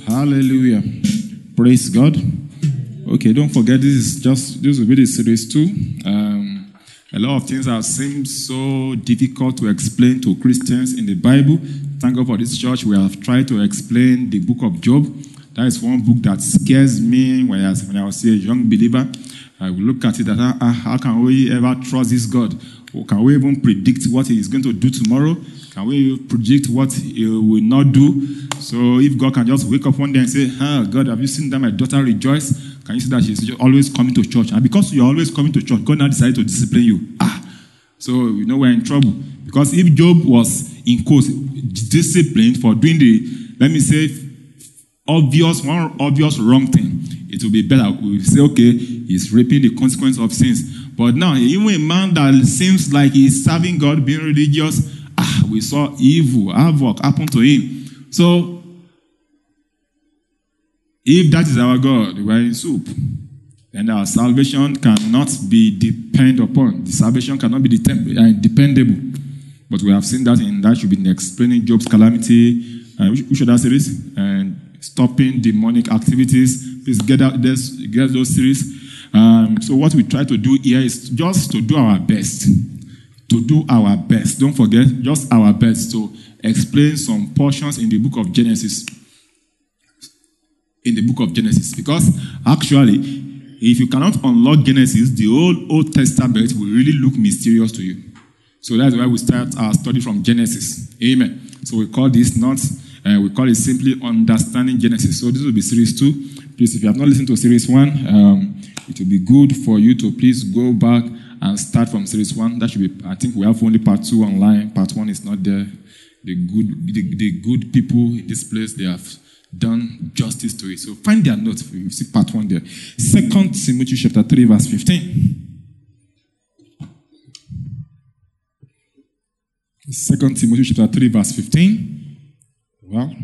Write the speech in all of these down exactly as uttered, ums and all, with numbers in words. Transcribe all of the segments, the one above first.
Hallelujah. Praise God. Okay, don't forget, this is just, this will be the series two. Um, a lot of things have seemed so difficult to explain to Christians in the Bible. Thank God for this church. We have tried to explain the book of Job. That is one book that scares me when I, when I was a young believer. I will look at it and how, how can we ever trust this God? Or can we even predict what he is going to do tomorrow? Can we predict what he will not do? So if God can just wake up one day and say, ah, God, have you seen that my daughter rejoice? Can you see that she's always coming to church? And because you're always coming to church, God now decided to discipline you. Ah, so you know we're in trouble. Because if Job was in quotes disciplined for doing the, let me say, obvious, one obvious wrong thing, it will be better. We will say, okay, he's reaping the consequence of sins. But now, even a man that seems like he's serving God, being religious, ah, we saw evil, havoc happen to him. So, if that is our God, we are in soup. Then our salvation cannot be depended upon. The salvation cannot be dependable. But we have seen that in that should be explaining Job's calamity. Uh, we should have series and stopping demonic activities. Please get out this, get those series. Um, so what we try to do here is just to do our best. To do our best. Don't forget, just our best to explain some portions in the book of Genesis. In the book of Genesis. Because actually, if you cannot unlock Genesis, the whole Old Testament will really look mysterious to you. So that's why we start our study from Genesis. Amen. So we call this not, uh, we call it simply understanding Genesis. So this will be series two. Please, if you have not listened to series one, um, it will be good for you to please go back and start from series one. That should be, I think we have only part two online. Part one is not there. The good, the, the good people in this place, they have done justice to it. So find their notes. You see part one there. Second Timothy chapter three, verse fifteen. Second Timothy chapter three, verse fifteen. Well,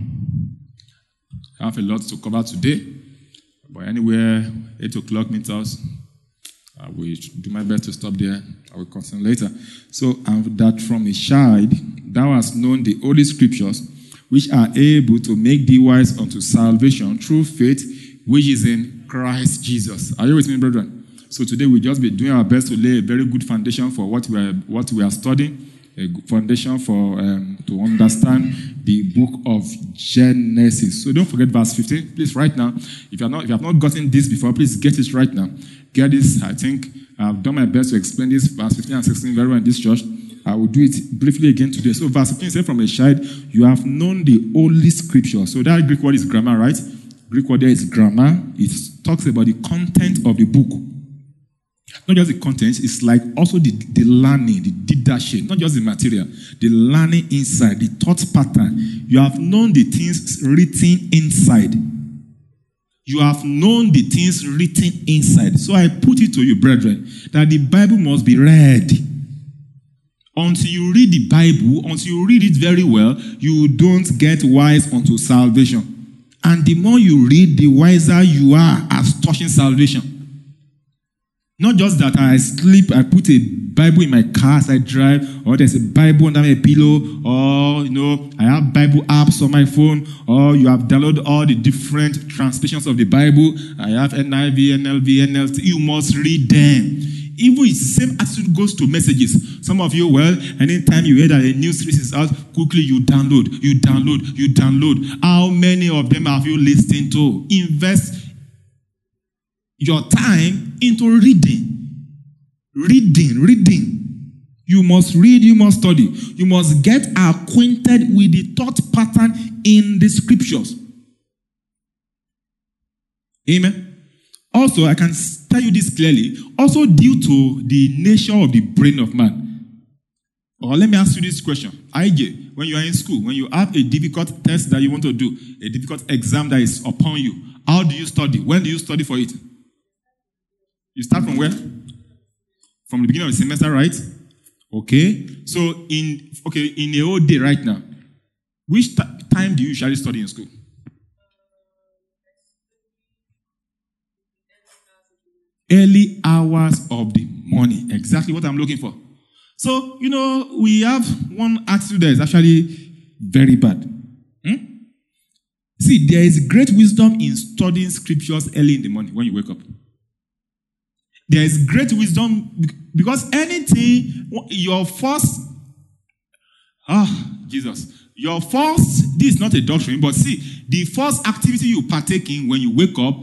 I have a lot to cover today. But anywhere, eight o'clock meets us. I will do my best to stop there. I will continue later. So, and that from a child thou hast known the holy scriptures, which are able to make thee wise unto salvation through faith, which is in Christ Jesus. Are you with me, brethren? So today we'll just be doing our best to lay a very good foundation for what we are, what we are studying, a good foundation for um, to understand the book of Genesis. So don't forget verse fifteen. Please, right now, if you have not, if you have not gotten this before, please get it right now. Get this. I think I've done my best to explain this verse fifteen and sixteen very well in this church. I will do it briefly again today. So verse fifteen says, from a child, you have known the holy scripture. So that Greek word is grammar, right? Greek word there is grammar. It talks about the content of the book. Not just the content, it's like also the, the learning, the didactic, not just the material, the learning inside, the thought pattern. You have known the things written inside. You have known the things written inside. So I put it to you, brethren, that the Bible must be read. Until you read the Bible, until you read it very well, you don't get wise unto salvation. And the more you read, the wiser you are as touching salvation. Not just that I sleep, I put a Bible in my car as I drive, or there's a Bible under my pillow, or, you know, I have Bible apps on my phone, or you have downloaded all the different translations of the Bible. I have N I V, N L V, N L T. You must read them. Even it's the same attitude goes to messages. Some of you, well, anytime you hear that a new series is out, quickly you download, you download, you download. How many of them have you listened to? Invest your time into reading. Reading, reading. You must read, you must study. You must get acquainted with the thought pattern in the scriptures. Amen. Also, I can tell you this clearly, also due to the nature of the brain of man. Or let me ask you this question. I J, when you are in school, when you have a difficult test that you want to do, a difficult exam that is upon you, how do you study? When do you study for it? You start from where? From the beginning of the semester, right? Okay. So, in okay, in a whole day right now, which t- time do you usually study in school? Early hours of the morning. Exactly what I'm looking for. So, you know, we have one attitude that is actually very bad. Hmm? See, there is great wisdom in studying scriptures early in the morning when you wake up. There is great wisdom because anything, your first, ah, Jesus, your first, this is not a doctrine, but see, the first activity you partake in when you wake up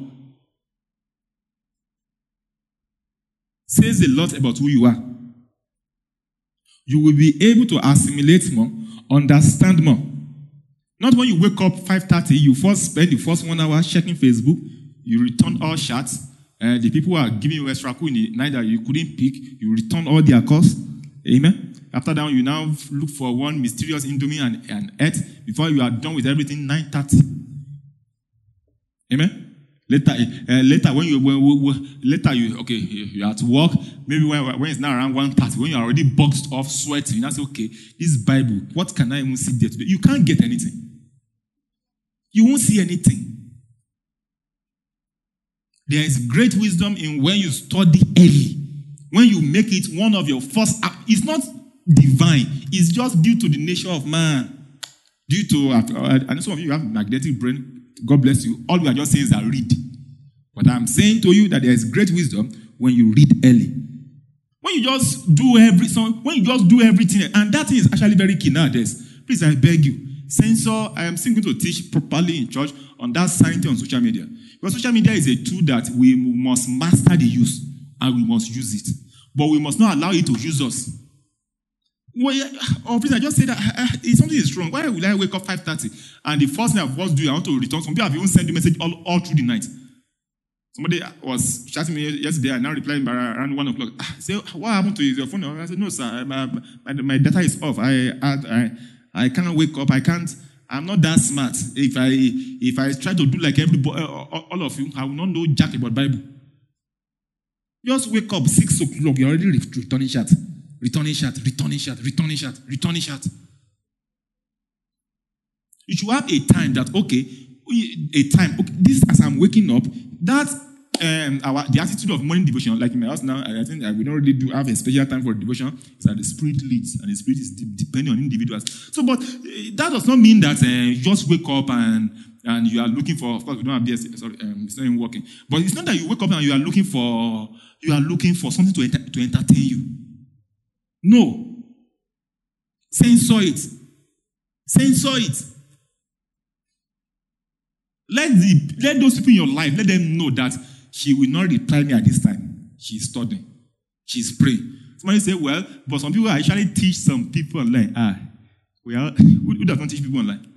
says a lot about who you are. You will be able to assimilate more, understand more. Not when you wake up five thirty, you first spend the first one hour checking Facebook, you return all chats, and the people who are giving you extra cool in the night that you couldn't pick, you return all their calls. Amen. After that, you now look for one mysterious Indomie and, and eat before you are done with everything nine thirty. Amen. Later, uh, later when you when, when, later you okay you are at work, maybe when, when it's now around one thirty, when you are already boxed off, sweating, you now say, okay, this Bible, what can I even see there today? You can't get anything. You won't see anything. There is great wisdom in when you study early. When you make it one of your first acts. It's not divine. It's just due to the nature of man. Due to, uh, I know some of you have magnetic brain. God bless you. All we are just saying is that read. But I'm saying to you that there is great wisdom when you read early. When you just do every, so when you just do everything, and that is actually very key nowadays. Please, I beg you. Censor, I am still going to teach properly in church on that sanity on social media. Because social media is a tool that we must master the use, and we must use it. But we must not allow it to use us. Well, yeah, oh, please, I just say that uh, if something is wrong, why will I wake up five thirty? And the first thing I first do, I want to return. Some people have even sent you message all, all through the night. Somebody was chatting me yesterday, and now replying by around one o'clock. I said, what happened to your phone? I said, no, sir, my, my, my data is off. I, I, I cannot wake up. I can't. I'm not that smart. If I if I try to do like everybody, all of you, I will not know jack about Bible. Just wake up six o'clock. You're already returning chat, returning chat, returning chat, returning chat, returning chat. You should have a time that okay, a time. Okay, this as I'm waking up. That um, our the attitude of morning devotion, like in my house now, I think we don't really do have a special time for devotion. It's that the Spirit leads, and the Spirit is de- depending on individuals. So, but uh, that does not mean that uh, you just wake up and and you are looking for. Of course, we don't have this. Sorry, um, it's not even working. But it's not that you wake up and you are looking for you are looking for something to enter, to entertain you. No. Censor it. Censor it. Let the let those people in your life, let them know that she will not reply me at this time. She's studying. She's praying. Somebody say, well, but some people actually teach some people online. Ah, well, who, who does not teach people online?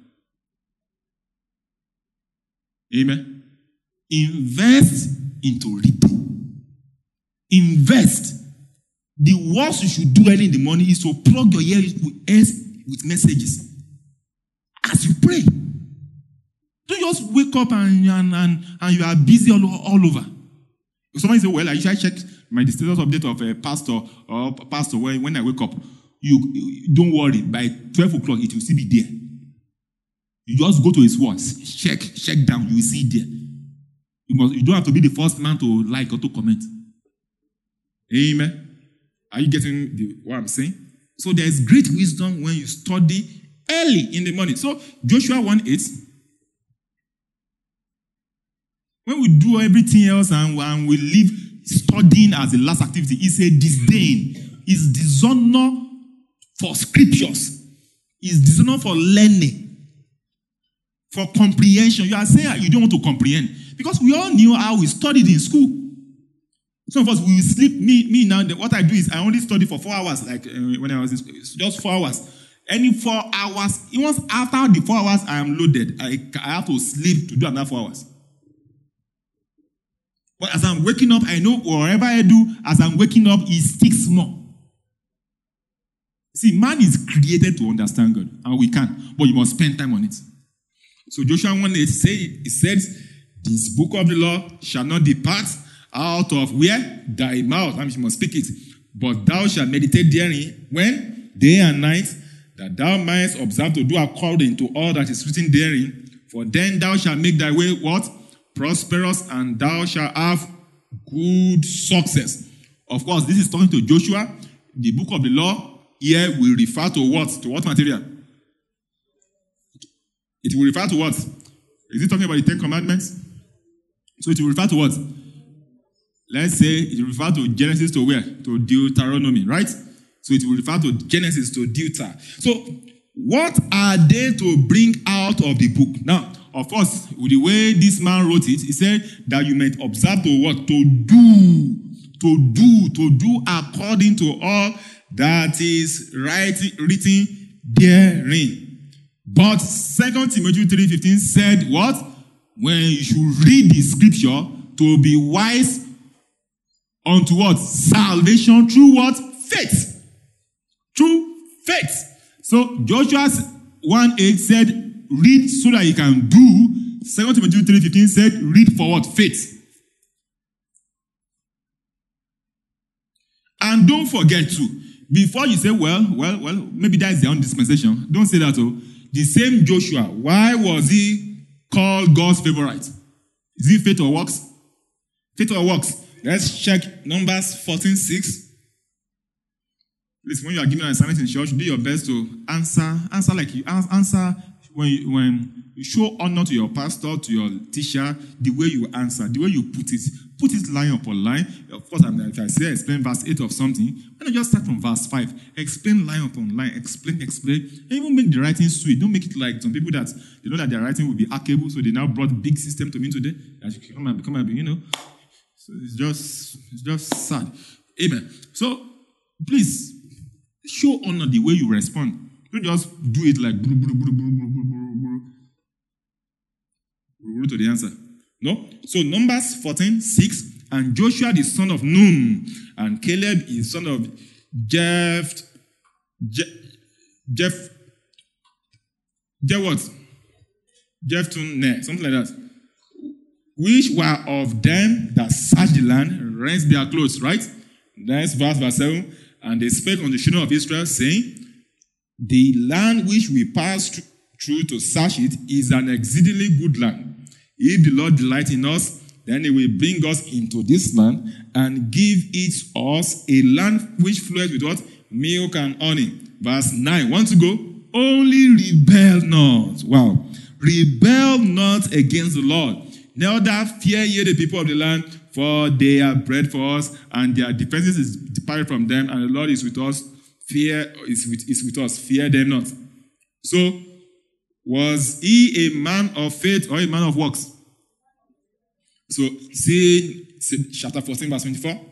Amen. Invest into reading. Invest. The worst you should do early in the morning is to plug your ears with, with messages as you pray. Don't just wake up and, and, and, and you are busy all, all over. If somebody say, well, I usually check my status update of a pastor or pastor when, when I wake up. You, you don't worry, by twelve o'clock it will still be there. You just go to his words, check, check down, you will see it there. You, must, you don't have to be the first man to like or to comment. Amen. Are you getting the, what I'm saying? So there is great wisdom when you study early in the morning. So Joshua one eight. When we do everything else and, and we leave studying as the last activity, it's a disdain. It's dishonor for scriptures. It's dishonor for learning. For comprehension. You are saying you don't want to comprehend. Because we all knew how we studied in school. Some of us, we will sleep. Me, me now, what I do is I only study for four hours. Like uh, when I was in school, just four hours. Any four hours, even after the four hours I am loaded, I, I have to sleep to do another four hours. But as I'm waking up, I know whatever I do, as I'm waking up, it sticks more. See, man is created to understand God, and we can, but you must spend time on it. So Joshua one eight say it says, "This book of the law shall not depart out of where? Thy mouth." I mean, you must speak it. "But thou shalt meditate therein when? Day and night, that thou mayest observe to do according to all that is written therein. For then thou shalt make thy way what? Prosperous, and thou shalt have good success." Of course, this is talking to Joshua. The book of the law here will refer to what? To what material? It will refer to what? Is it talking about the Ten Commandments? So it will refer to what? Let's say it will refer to Genesis to where? To Deuteronomy, right? So it will refer to Genesis to Deuter. So what are they to bring out of the book? Now, of course, with the way this man wrote it, he said that you might observe to what? To do. To do. To do according to all that is writing, written therein. But Second Timothy three fifteen said what? When you should read the scripture to be wise unto what? Salvation through what? Faith. Through faith. So Joshua one eight said, read so that you can do. Second Timothy three fifteen said, read for what? Faith. And don't forget too, before you say, well, well, well, maybe that's their own dispensation. Don't say that. Oh, the same Joshua, why was he called God's favorite? Is it faith or works? Faith or works? Let's check Numbers fourteen six. Listen, when you are giving an assignment in church, do your best to answer, answer like you answer when you, when you show honor to your pastor, to your teacher, the way you answer, the way you put it, put it line upon line. Of course, if I say explain verse eight of something, why not just start from verse five? Explain line upon line, explain, explain, and even make the writing sweet. Don't make it like some people that they know that their writing will be hackable, so they now brought big system to me today. As you come and become, you know. So it's just, it's just sad. Amen. So please show honor the way you respond. Don't just do it like bru, bru, bru, bru, bru, bru, bru, bru, to the answer. No? So Numbers fourteen six, and Joshua the son of Nun, and Caleb is son of Jeff, Jeff, Jeff, Jeff what? Jephthah, something like that. Which were of them that searched the land, rent their clothes, right? Next verse, verse seven. And they spake unto the children of Israel, saying, the land which we passed through to search it is an exceedingly good land. If the Lord delight in us, then he will bring us into this land and give it us a land which floweth with what? Milk and honey. Verse nine. Want to go? Only rebel not. Wow. Rebel not against the Lord. Neither fear ye the people of the land, for they are bread for us, and their defenses is departed from them, and the Lord is with us. Fear is with, is with us. Fear them not. So, was he a man of faith or a man of works? So, see, see chapter fourteen, verse twenty-four.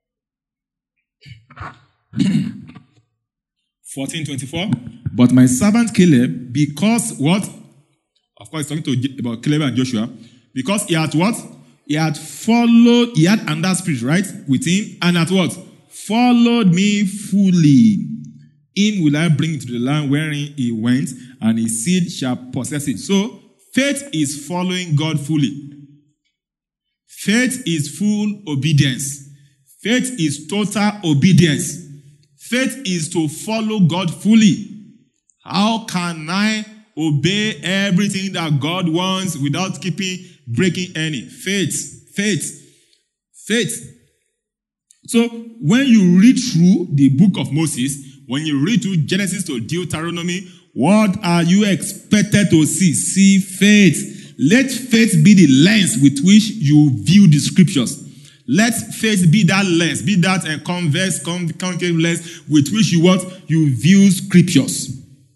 fourteen twenty-four. But my servant Caleb, because what? Of course, talking to about Caleb and Joshua. Because he had what? He had followed, he had another spirit, right? With him. And at what? Followed me fully. Him will I bring to the land wherein he went, and his seed shall possess it. So, faith is following God fully. Faith is full obedience. Faith is total obedience. Faith is to follow God fully. How can I obey everything that God wants without keeping, breaking any? Faith, faith, faith. So, when you read through the book of Moses, when you read through Genesis to Deuteronomy, what are you expected to see? See faith. Let faith be the lens with which you view the scriptures. Let faith be that lens, be that uh, converse, concave lens with which you what? You view scriptures.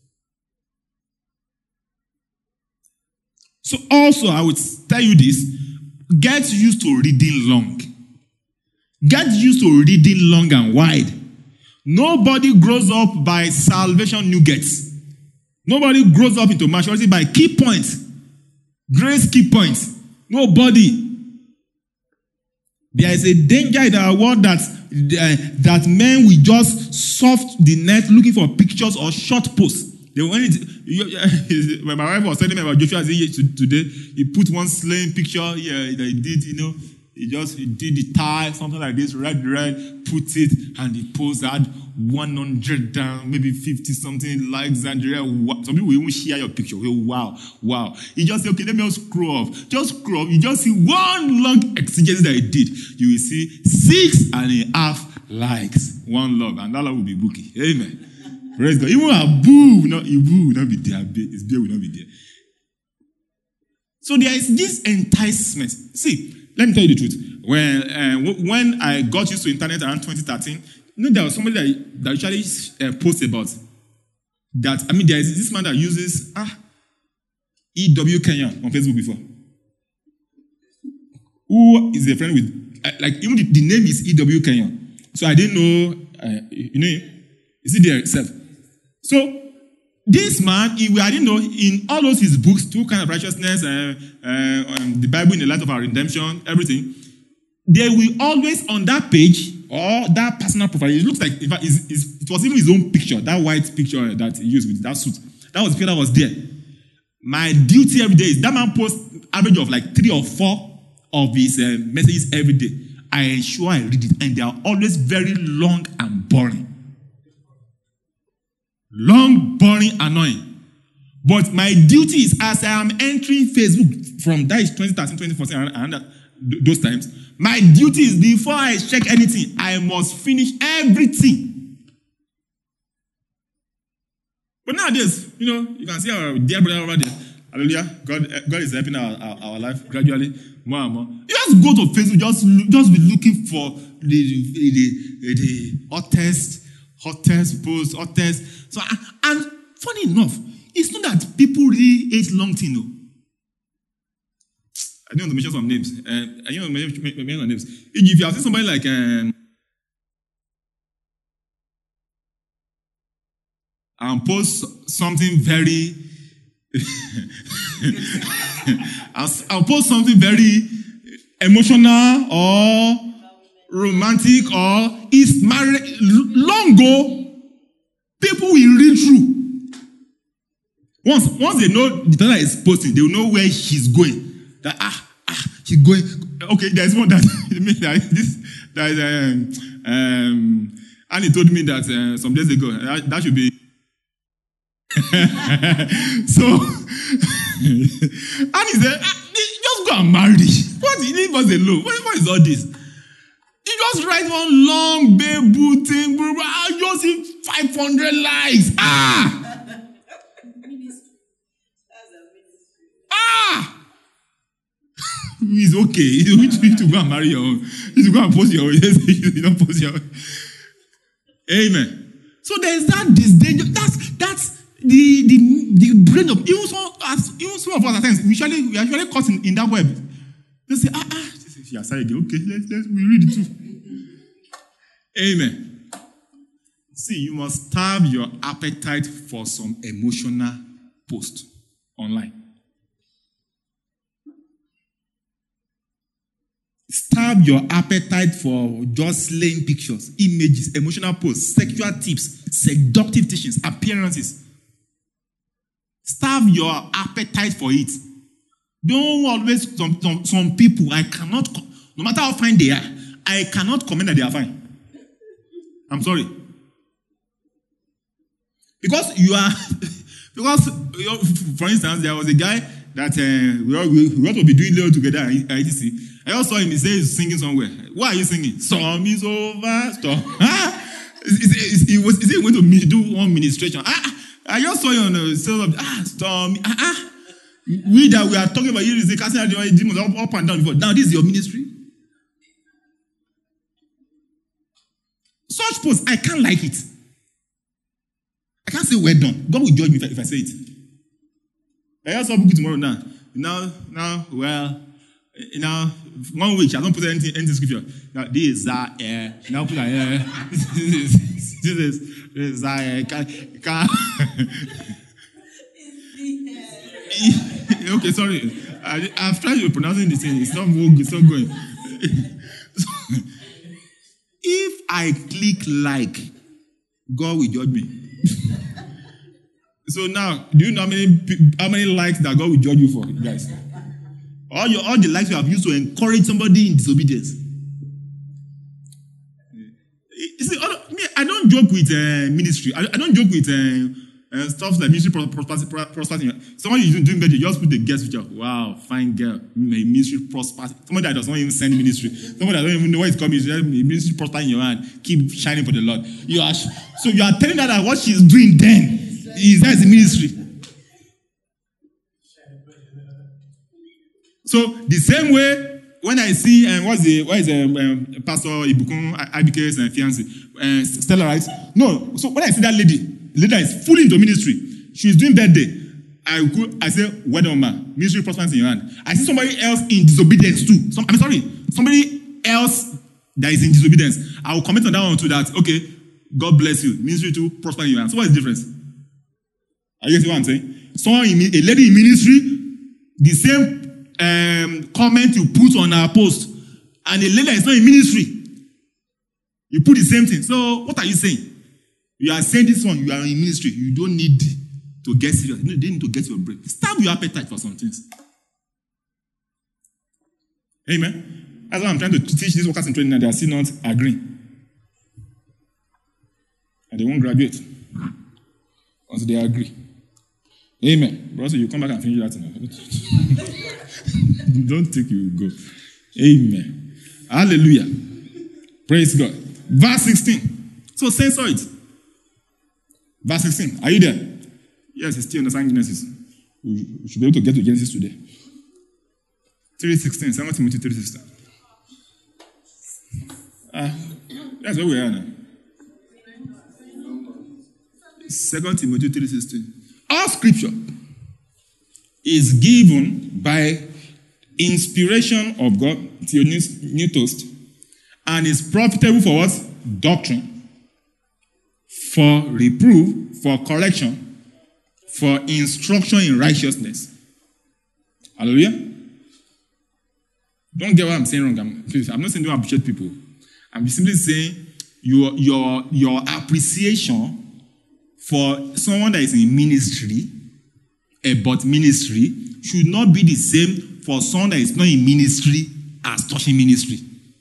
So also, I would tell you this, get used to reading long. Get used to reading long and wide. Nobody grows up by salvation nuggets. Nobody grows up into maturity by key points. Grace key points. Nobody. There is a danger in our world that, uh, that men will just surf the net looking for pictures or short posts. They when it, when my wife was telling me about Joshua today, he put one slaying picture here that he did, you know, he just he did the tie, something like this, red, red, put it, and he posed, had one hundred down, maybe fifty something likes, and some people will even share your picture. Wow, wow. He just said, okay, let me just scroll off. Just scroll off. You just see one long exegesis that he did. You will see six and a half likes, one love, and that love will be bookie. Amen. Praise God. Even Abu will not, Ibu will not be there. His beard will not be there. So there is this enticement. See, let me tell you the truth. When uh, when I got used to internet around twenty thirteen, you know, there was somebody that, that usually uh, posts about that. I mean, there is this man that uses ah E W Kenya on Facebook before. Who is a friend with, uh, like, even the, the name is E W Kenya. So I didn't know, uh, you know, is it there itself? So this man, he, I didn't know, in all those his books, Two Kinds of Righteousness, uh, uh, um, the Bible in the Light of Our Redemption, everything, they will always on that page or that personal profile, it looks like, in fact, it's, it's, it was even his own picture, that white picture that he used with that suit. That was the picture that was there. My duty every day is that man posts average of like three or four of his uh, messages every day. I ensure I read it, and they are always very long and boring. Long, boring, annoying. But my duty is, as I am entering Facebook from that is twenty thirteen, twenty fourteen, and, and those times, my duty is before I check anything, I must finish everything. But nowadays, you know, you can see our dear brother over there. Hallelujah. God, God is helping our, our, our life gradually, more and more. You just go to Facebook, just, just be looking for the, the, the, the hottest, hottest post, hottest. So, and funny enough, it's not that people really hate long thing, no. I don't want to mention some names. Uh, I don't want to mention some names. If you have seen somebody like um, and post something very, I'll, I'll post something very emotional or romantic or is married long ago, people will read through. Once, once they know the teller is posting, they will know where she's going. That ah ah she's going. Okay, there's one that this that is um um and he told me that uh, some days ago that, that should be so and he said ah, just go and marry. What leave us alone? What, what is all this? You just write one long baby thing, bro. I just see five hundred likes. Ah ah. It's okay. You need to go and marry your own. You need to go and post your own. You don't post your own. Amen. So there's that disdain. That's that's the the, the brain of even some as even some of us at times we usually we actually caught in, in that web. They say ah ah. Yeah, sorry again. Okay, let's let's we read it too. Amen. See, you must starve your appetite for some emotional post online. Starve your appetite for just slaying pictures, images, emotional posts, sexual tips, seductive teachings, appearances. Starve your appetite for it. Don't always, some, some, some people, I cannot, no matter how fine they are, I cannot comment that they are fine. I'm sorry. Because you are, because, you know, for instance, there was a guy that uh, we, we, we ought to be doing little together at I T C. I just saw him, he says he's singing somewhere. Why are you singing? Storm is over, storm. Ah, he was, is he going to do one ministration? Ah, I just saw you on the sales of, ah, storm, ah, ah. We that we are talking about you is the casting out the demons up, up and down before. Now this is your ministry. Such posts, I can't like it. I can't say well done. God will judge me if I, if I say it. I just saw people tomorrow now. Now, now, well, you know, one week I don't put anything in the scripture. Now this is that air. Now put that air. This is this is this is that air. Can can. Okay, sorry. I, I've tried to pronouncing this thing. It's not moving. It's not going. So, if I click like, God will judge me. So now, do you know how many how many likes that God will judge you for, guys? All your all the likes you have used to encourage somebody in disobedience. You see, I don't joke with uh, ministry. I, I don't joke with uh, uh, stuff like ministry prosperity. Someone is doing better, you just put the guest picture. Wow, fine girl. My ministry prospers. Somebody that does not even send ministry. Somebody that don't even know where it's coming. Ministry prosper in your hand. Keep shining for the Lord. You are so you are telling her that what she's doing then is that is the ministry. So the same way, when I see, um, what's the, what is the, um, Pastor Ibukun Abike's uh, fiancé, uh, Stella, right? No, so when I see that lady, lady that is fully into ministry, she's doing birthday, I go, I say, well done, man. Ministry prosperity in your hand. I see somebody else in disobedience too. Some, I'm sorry, somebody else that is in disobedience. I will comment on that one too, that, okay, God bless you. Ministry too, prosper in your hand. So what is the difference? Are you getting what I'm saying? Someone in, a lady in ministry, the same um, comment you put on our post, and a lady that is not in ministry, you put the same thing. So what are you saying? You are saying this one, you are in ministry. You don't need to get serious. You don't need to get your break. Starve your appetite for some things. Amen. That's why I'm trying to teach these workers in training, and they are still not agreeing. And they won't graduate until they agree. Amen. Brother, you come back and finish that now. Don't think you will go. Amen. Hallelujah. Praise God. Verse sixteen. So censor it. Verse sixteen. Are you there? Yes, it's still understanding Genesis. We should be able to get to Genesis today. three sixteen. Second Timothy three sixteen. Ah, that's where we are now. Second Timothy three sixteen. All scripture is given by inspiration of God, New Toast, and is profitable for what? Doctrine, for reproof, for correction, for instruction in righteousness. Hallelujah. Don't get what I'm saying wrong. I'm, please, I'm not saying don't appreciate people. I'm simply saying your, your, your appreciation for someone that is in ministry, about ministry, should not be the same for someone that is not in ministry as touching ministry.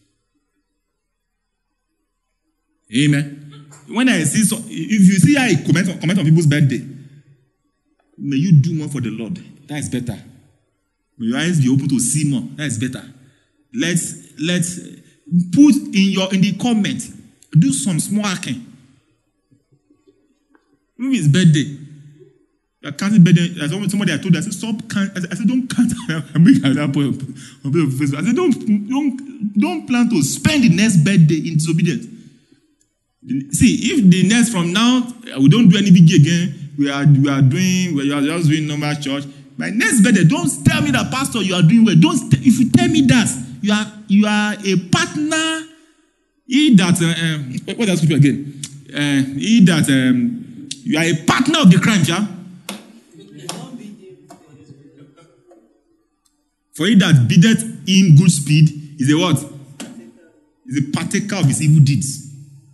Amen. When I see, so, if you see how I comment on, comment on people's birthday, may you do more for the Lord. That is better. May your eyes be open to see more. That is better. Let's let's put in your in the comment. Do some small hacking. Maybe it's birthday. You're counting birthday. There's somebody I told. I said stop count. I said, I said don't count. I'm making that point on Facebook. I said don't don't don't plan to spend the next birthday in disobedience. See, if the next from now we don't do any big again, we are we are doing we are just doing normal church. My next birthday, don't tell me that pastor you are doing well. Don't if you tell me that you are you are a partner. He that uh, um, what else again? Uh, he that um, you are a partner of the crime, yeah. For he that biddeth him good speed is a what? Is a partaker of his evil deeds.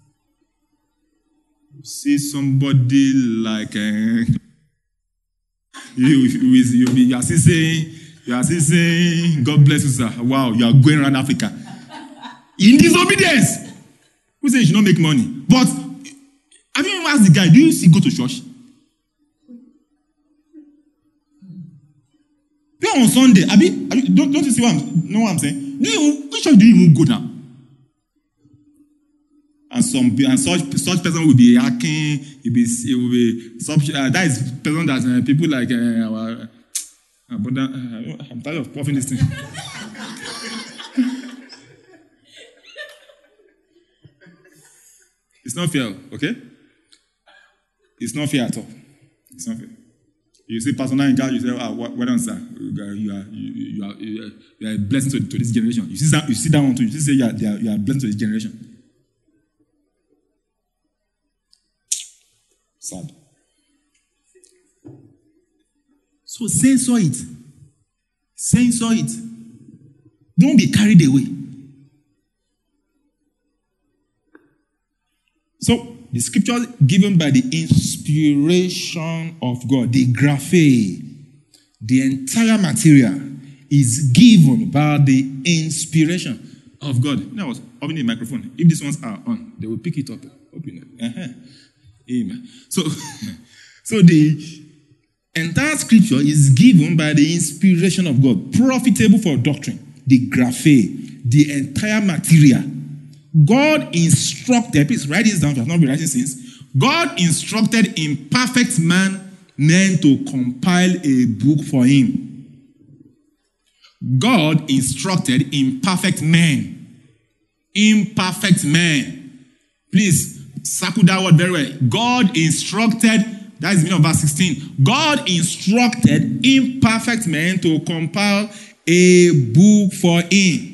See somebody like uh, you, you, you, you are still saying, you are still saying, God bless you, sir. Wow, you are going around Africa in disobedience. Who says you should not make money? But have you ever asked the guy, do you see go to church? You on Sunday, Abi, Abi, don't, don't you see what I'm, know what I'm saying? Do you, which church do you even go now? And some and such such person will be hacking. It will be, it will be such, uh, that is person that uh, people like uh, our. Uh, but uh, I'm tired of puffing this thing. It's not fair, okay? It's not fair at all. It's not fair. You see personal in God, you say, "Ah, well done, sir. You are, you are, you are, you are, you are a blessing to, to this generation." You see that, you see that one too. You say you are, you are, you are a blessing to this generation. Sad. So censor it. Censor it. Don't be carried away. So the scripture given by the inspiration of God, the graphe, the entire material is given by the inspiration of God. Now I was opening the microphone. If these ones are on, they will pick it up. Open it. Uh-huh. Amen. So, so the entire scripture is given by the inspiration of God, profitable for doctrine, the graphe, the entire material. God instructed, please write this down, you have not been writing since. God instructed imperfect man men to compile a book for him. God instructed imperfect men. Imperfect men. Please, circle that word very well. God instructed, that is the meaning of verse sixteen. God instructed imperfect men to compile a book for him.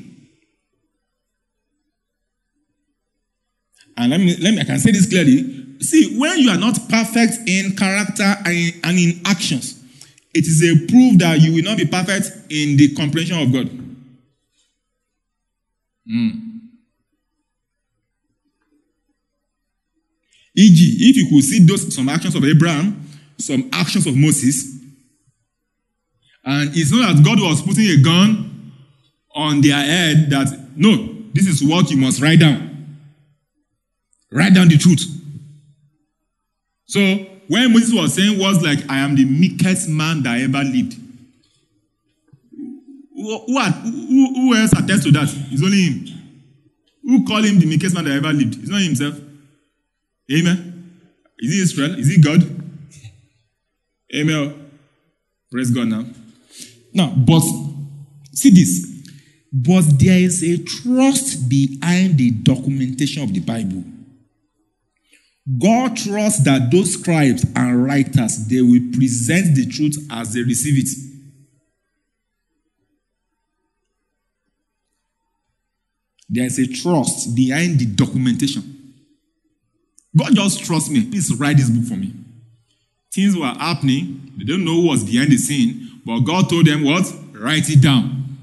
And let me, let me, I can say this clearly. See, when you are not perfect in character and in, and in actions, it is a proof that you will not be perfect in the comprehension of God. Mm. for example, if you could see those some actions of Abraham, some actions of Moses, and it's not that God was putting a gun on their head that, no, this is what you must write down. Write down the truth. So, when Moses was saying was like, I am the meekest man that ever lived. Who, who, who else attests to that? It's only him. Who called him the meekest man that ever lived? It's not himself. Amen. Is he Israel? Is he God? Amen. Praise God now. Now, but see this. But there is a trust behind the documentation of the Bible. God trusts that those scribes and writers, they will present the truth as they receive it. There is a trust behind the documentation. God just trusts me. Please write this book for me. Things were happening. They don't know what's behind the scene. But God told them what? Write it down.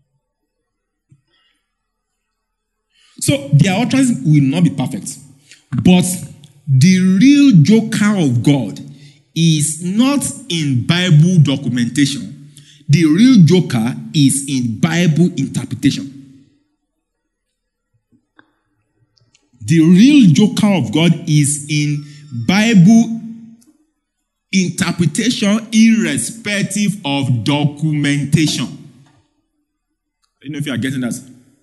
So their utterance will not be perfect. But the real joker of God is not in Bible documentation. The real joker is in Bible interpretation. The real joker of God is in Bible interpretation irrespective of documentation. I don't know if you are getting that.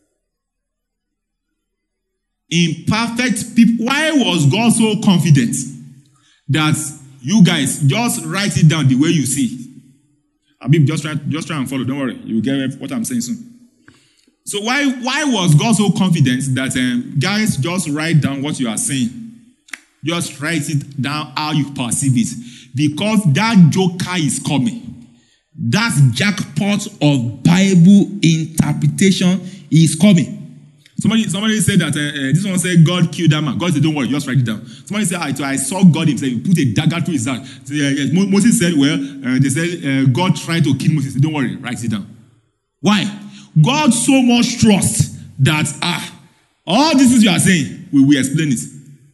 Imperfect people. Why was God so confident that you guys just write it down the way you see? Abib, just try, just try and follow. Don't worry, you will get what I'm saying soon. So why, why was God so confident that um, guys just write down what you are saying? Just write it down how you perceive it, because that joker is coming. That jackpot of Bible interpretation is coming. Somebody, somebody said that, uh, uh, this one said God killed that man. God said, don't worry, just write it down. Somebody said, I, I saw God himself. He put a dagger through his heart. So, uh, yes. Moses said, well, uh, they said, uh, God tried to kill Moses. Don't worry, write it down. Why? God so much trust that, ah, all these things you are saying, we will explain it.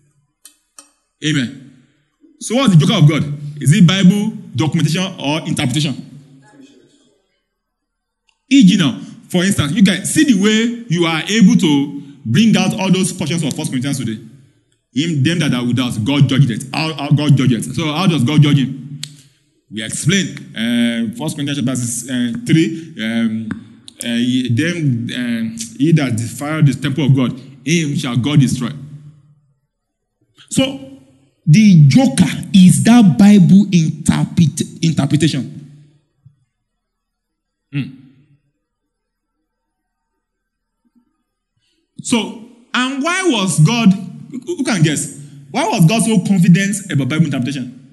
Amen. So what's the joker of God? Is it Bible, documentation, or interpretation? for example, now, for instance, you guys see the way you are able to bring out all those portions of First Corinthians today. Him, them that are without, God judged it. How, how God judged it. So how does God judge him? We explain. Uh, First Corinthians chapter uh, three. Um, uh, he, them, uh, he that defiled the temple of God, him shall God destroy. So the joker is that Bible interpret, interpretation. Hmm. So, and why was God, who can guess? Why was God so confident about Bible interpretation?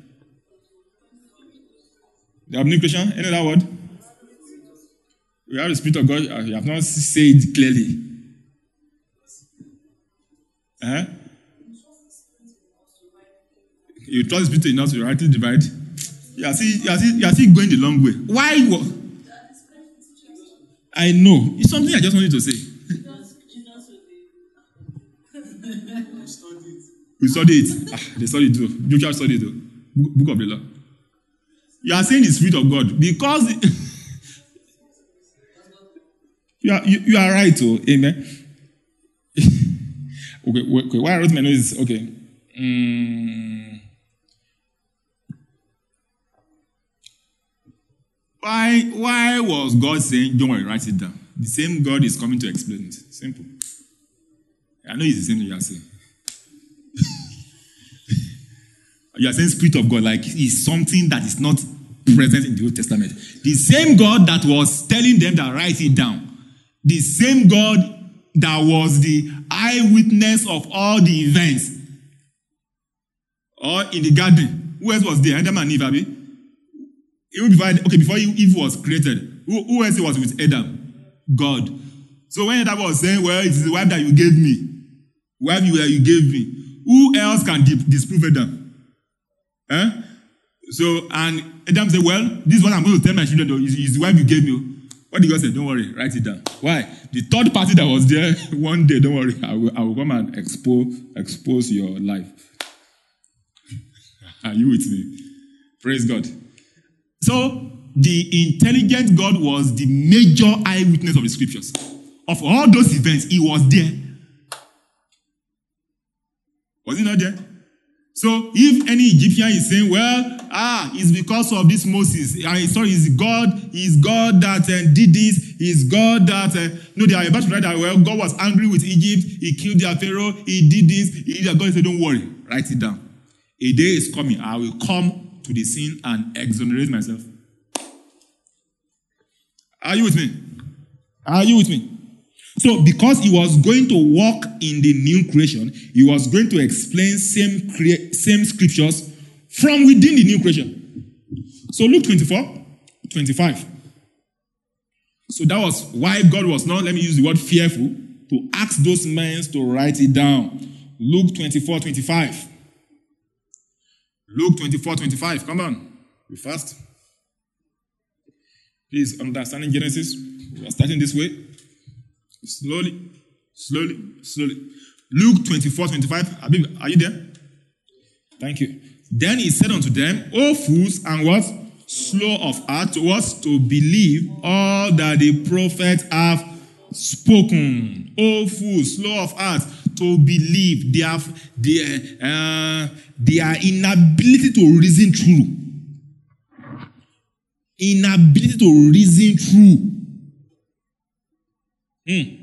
The omnipresence, any other word? We have the Spirit of God, you have not said it clearly. Uh-huh. You trust the Spirit enough to rightly divide. You are still, you are still, you are still going the long way. Why? I know. It's something I just wanted to say. We studied it. Ah, they studied it too. Joshua studied it too. Book of the law. You are saying the Spirit of God because it, you are you, you are right, oh, amen. okay, okay, why I wrote my notes is okay. Mm. Why why was God saying, don't worry, write it down? The same God is coming to explain it. Simple. I know it's the same thing you are saying. You are saying Spirit of God, like it's something that is not present in the Old Testament. The same God that was telling them that write it down. The same God that was the eyewitness of all the events. Or in the garden. Who else was there? Adam and Eve, Abi? Even before, okay, before Eve was created, who, who else was with Adam? God. So when Adam was saying, well, it is the wife that you gave me, wife you, that you gave me, who else can disprove Adam? Eh? So, and Adam said, well, this is what I'm going to tell my children, though, is, is the wife you gave me. What did God say? Don't worry, write it down. Why? The third party that was there one day, don't worry, I will, I will come and expose, expose your life. Are you with me? Praise God. So, the intelligent God was the major eyewitness of the scriptures. Of all those events, he was there. Was he not there? So, if any Egyptian is saying, well, ah, it's because of this Moses, uh, sorry, it's God, it's God that uh, did this, it's God that, uh, no, they are about to write that, well, God was angry with Egypt, he killed their Pharaoh, he did this, he did that. God said, don't worry, write it down. A day is coming, I will come to the scene and exonerate myself. Are you with me? Are you with me? So, because he was going to walk in the new creation, he was going to explain same crea- same scriptures from within the new creation. So, Luke twenty-four, twenty-five. So, that was why God was not, let me use the word fearful, to ask those men to write it down. Luke twenty-four, twenty-five. Luke twenty-four, twenty-five. Come on. Be fast. Please, understanding Genesis, we are starting this way. Slowly, slowly, slowly. Luke twenty-four, twenty-five. Are you there? Thank you. Then he said unto them, O fools, and what? Slow of heart to what? To believe all that the prophets have spoken. O fools, slow of heart to believe. They have their, uh, their inability to reason true. Inability to reason true. Mm.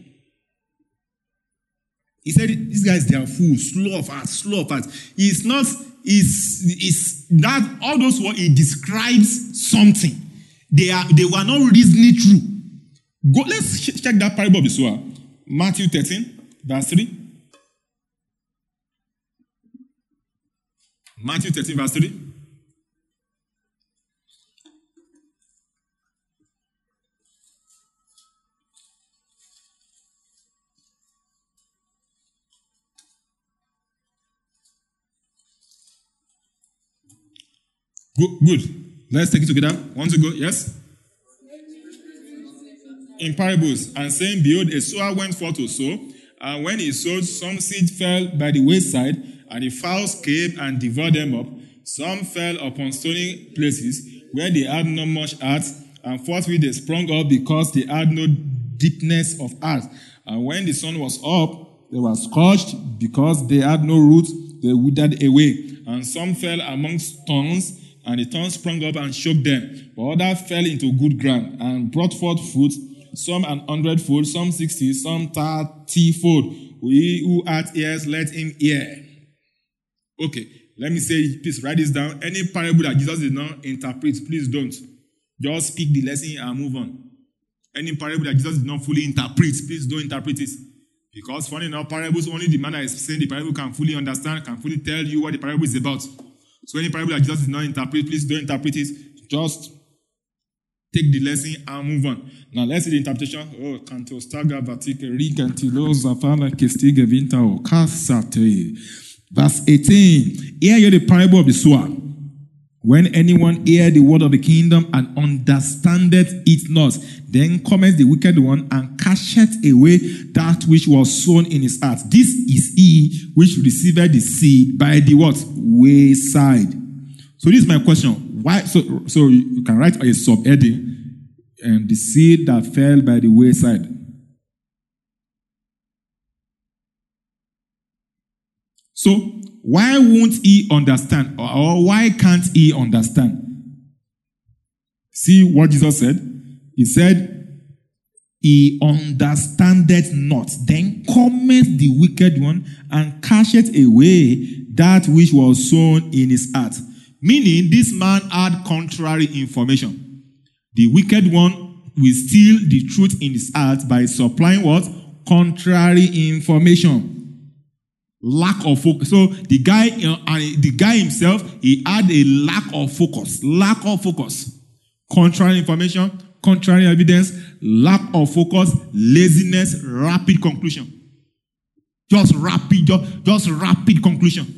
He said, these guys, they are fools, slow of heart, slow of heart. It's not, it's, it's that, all those words, it describes something. They are, they were not reasoning true. Go, let's check that parable of the sower. Matthew thirteen, verse three. Matthew thirteen, verse three. Good, good. Let's take it together. Want to go? Yes? In parables, and saying, behold, a sower went forth to sow, and when he sowed, some seed fell by the wayside, and the fowls came and devoured them up. Some fell upon stony places, where they had not much earth, and forthwith they sprung up, because they had no deepness of earth. And when the sun was up, they were scorched, because they had no roots, they withered away. And some fell amongst thorns, and the thorns sprung up and shook them. But others fell into good ground, and brought forth fruit, some an hundredfold, some sixty, some thirtyfold. He who hath ears, let him hear. Okay, let me say, please write this down. Any parable that Jesus did not interpret, please don't. Just speak the lesson and move on. Any parable that Jesus did not fully interpret, please don't interpret it. Because funny enough, parables, only the man that is saying the parable can fully understand, can fully tell you what the parable is about. So any parable that Jesus did not interpret, please don't interpret it. Just take the lesson and move on. Now let's see the interpretation. Oh, canto staga vatike rigantilo zafala kestige vinta o kasate. Verse eighteen. Hear ye the parable of the sower. When anyone hear the word of the kingdom and understandeth it not, then cometh the wicked one and casteth away that which was sown in his heart. This is he which received the seed by the what? Wayside. So this is my question. Why? So, so you can write a subheading, and the seed that fell by the wayside. So why won't he understand, or, or why can't he understand? See what Jesus said? He said, he understandeth not. Then cometh the wicked one and casteth away that which was sown in his heart. Meaning, this man had contrary information. The wicked one will steal the truth in his heart by supplying what? Contrary information. Lack of focus. So the guy, you know, the guy himself, he had a lack of focus. Lack of focus. Contrary information, contrary evidence, lack of focus, laziness, rapid conclusion. Just rapid, just, just rapid conclusion.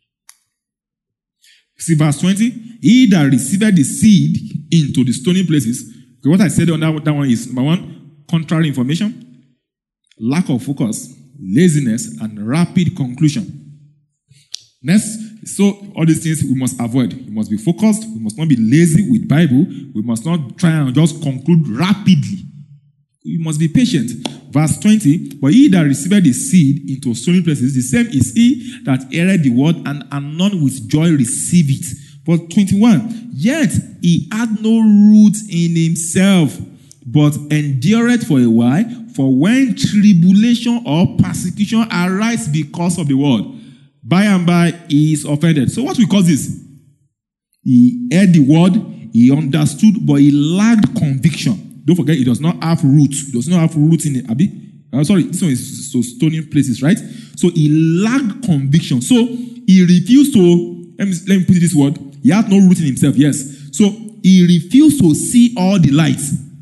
See verse twenty. He that received the seed into the stony places. Okay, what I said on that, that one is number one, contrary information, lack of focus, laziness, and rapid conclusion. Next, so all these things we must avoid. We must be focused. We must not be lazy with Bible. We must not try and just conclude rapidly. We must be patient. Verse twenty, but he that received the seed into stony places, the same is he that heareth the word and anon with joy receive it. But twenty-one, yet he had no root in himself, but endureth for a while. For when tribulation or persecution arise because of the word, by and by he is offended. So what we call this? He heard the word, he understood, but he lacked conviction. Don't forget, it does not have roots. It does not have roots in it. Abi? Uh, sorry, this one is so stony places, right? So he lacked conviction. So he refused to, let me, let me put it this word. He had no root in himself, yes. So he refused to see all the light.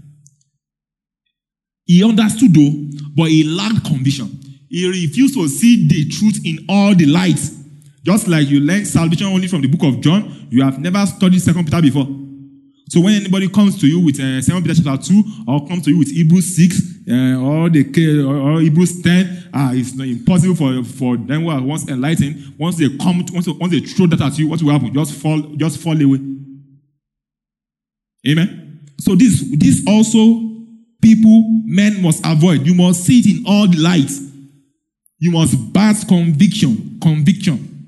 He understood though, but he lacked conviction. He refused to see the truth in all the light. Just like you learn salvation only from the book of John, you have never studied Second Peter before. So when anybody comes to you with uh, Second Peter chapter two, or comes to you with Hebrews six, uh, or the or, or Hebrews ten, ah, it's not impossible for for them who are once enlightened. Once they come, once once they throw that at you, what will happen? Just fall, just fall away. Amen. So this this also people men must avoid. You must see it in all the light. You must bask conviction, conviction.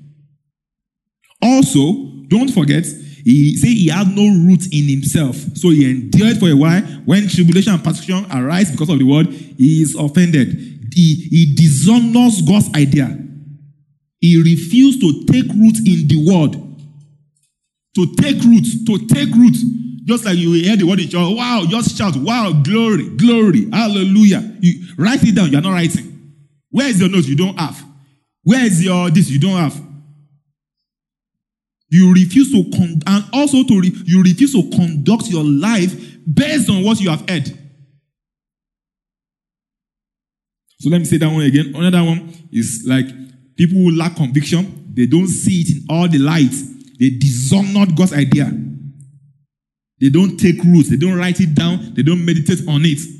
Also, don't forget. He said he had no root in himself. So he endured for a while. When tribulation and persecution arise because of the word, he is offended. He, he dishonors God's idea. He refused to take root in the word. To take root. To take root. Just like you hear the word in church. Wow, just shout. Wow, glory, glory, hallelujah. You write it down. You are not writing. Where is your notes? You don't have. Where is your this? You don't have. You refuse to, con- and also to, re- you refuse to conduct your life based on what you have heard. So let me say that one again. Another one is like people who lack conviction. They don't see it in all the light. They dishonor God's idea. They don't take roots. They don't write it down. They don't meditate on it.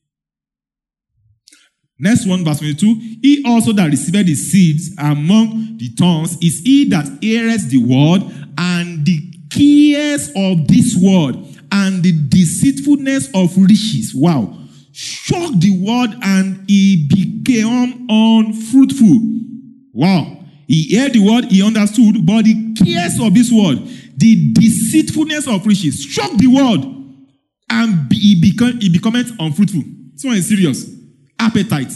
Next one, verse twenty-two. He also that received the seeds among the thorns is he that heareth the word, and the cares of this world, and the deceitfulness of riches. Wow. Shocked the word, and he became unfruitful. Wow. He heard the word, he understood, but the cares of this world, the deceitfulness of riches, shocked the word, and he became he became unfruitful. This one is serious. Appetite.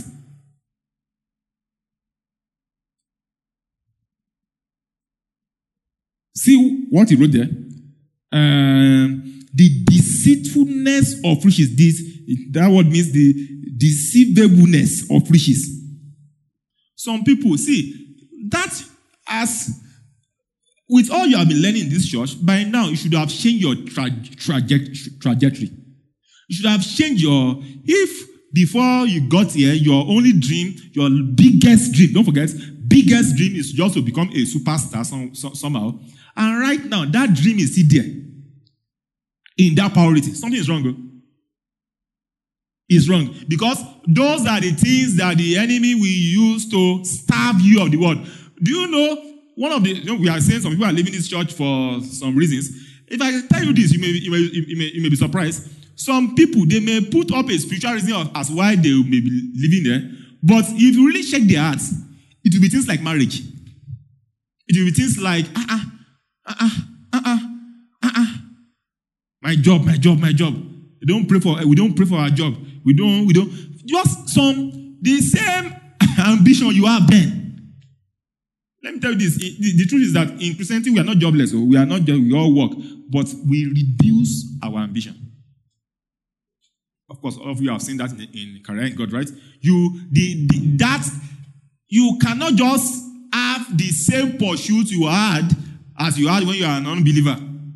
See what he wrote there? Um, the deceitfulness of riches. This, that word means the deceivableness of riches. Some people, see, that as, with all you have been learning in this church, by now you should have changed your tra- traje- trajectory. You should have changed your, if before you got here, your only dream, your biggest dream, don't forget, biggest dream is just to become a superstar some, some, somehow. And right now, that dream is still there. In that priority. Something is wrong. Bro. It's wrong. Because those are the things that the enemy will use to starve you of the word. Do you know, one of the, you know, we are saying some people are leaving this church for some reasons. If I tell you this, you may, you may, you may, you may be surprised. Some people, they may put up a spiritual reason as why they may be living there. But if you really check their hearts, it will be things like marriage. It will be things like, uh-uh, uh-uh, uh-uh, uh-uh. My job, my job, my job. We don't pray for, we don't pray for our job. We don't, we don't. Just some, the same ambition you have then. Let me tell you this. The, the truth is that in Christianity, we are not jobless. So we are not just, we all work. But we reduce our ambition. Of course, all of you have seen that in, in career in God, right? You, the, the, that, you cannot just have the same pursuit you had as you had when you are an unbeliever.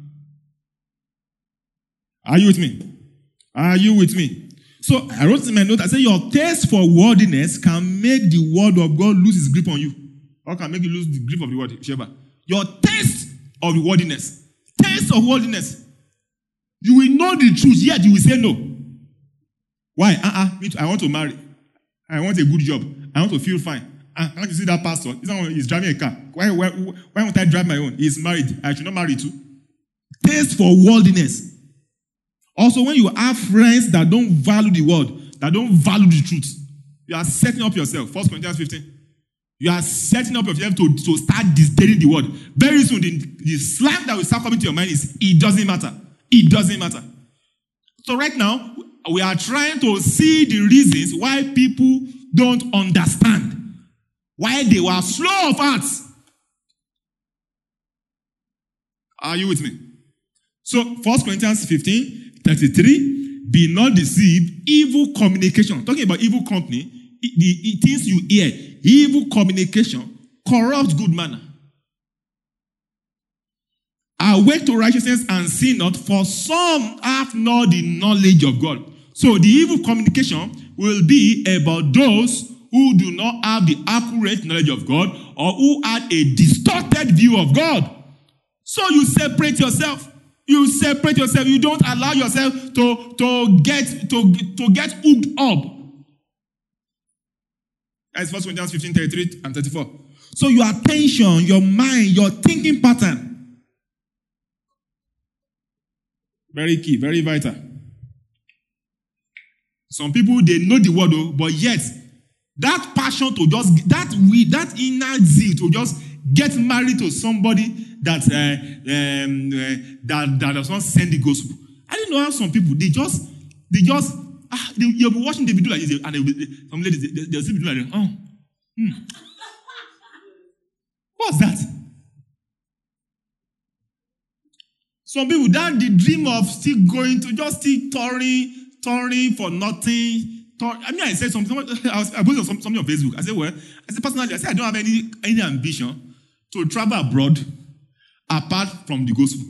Are you with me? Are you with me? So I wrote in my note, I said, your taste for worldliness can make the word of God lose its grip on you. Or can make you lose the grip of the word, whichever. Your taste of the worldliness. Taste of worldliness. You will know the truth, yet you will say no. Why? Uh-uh, I want to marry. I want a good job. I want to feel fine. Uh, can't you see that pastor? He's driving a car. Why, why, why won't I drive my own? He's married. I should not marry too. Taste for worldliness. Also, when you have friends that don't value the word, that don't value the truth, you are setting up yourself. First Corinthians fifteen. You are setting up yourself to, to start disdaining the word. Very soon, the, the slang that will start coming to your mind is, it doesn't matter. It doesn't matter. So right now, we are trying to see the reasons why people don't understand. Why they were slow of heart. Are you with me? So, First Corinthians fifteen, thirty-three, be not deceived, evil communication. Talking about evil company, the, the things you hear, evil communication corrupts good manner. Awake to righteousness and sin not, for some have not the knowledge of God. So the evil communication will be about those who do not have the accurate knowledge of God or who had a distorted view of God. So you separate yourself. You separate yourself. You don't allow yourself to, to get to, to get hooked up. That's First Corinthians fifteen, thirty-three and thirty-four. So your attention, your mind, your thinking pattern. Very key, very vital. Some people, they know the word, though, but yet, that passion to just, that we, that inner zeal to just get married to somebody that, uh, um, uh, that, that does not send the gospel. I didn't know how some people, they just, they just, ah, they, you'll be watching the video like this, and they'll be, some ladies, they, they'll see the video like, oh, hmm. What's that? Some people, that the dream of still going to just still touring, touring for nothing. Tour, I mean, I said something, I was I posted some, something on Facebook. I said, well, I said personally, I said I don't have any, any ambition to travel abroad apart from the gospel.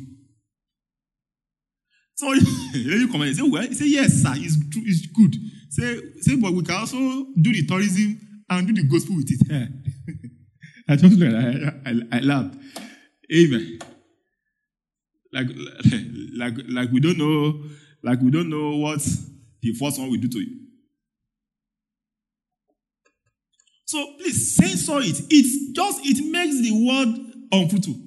So you comment and say, well, he said, yes, sir, it's, it's good. Say, say, but we can also do the tourism and do the gospel with it. I just I, I, I laughed. Amen. Like, like, like we don't know, like we don't know what the first one will do to you. So please censor it. It's just it makes the word unfruitful.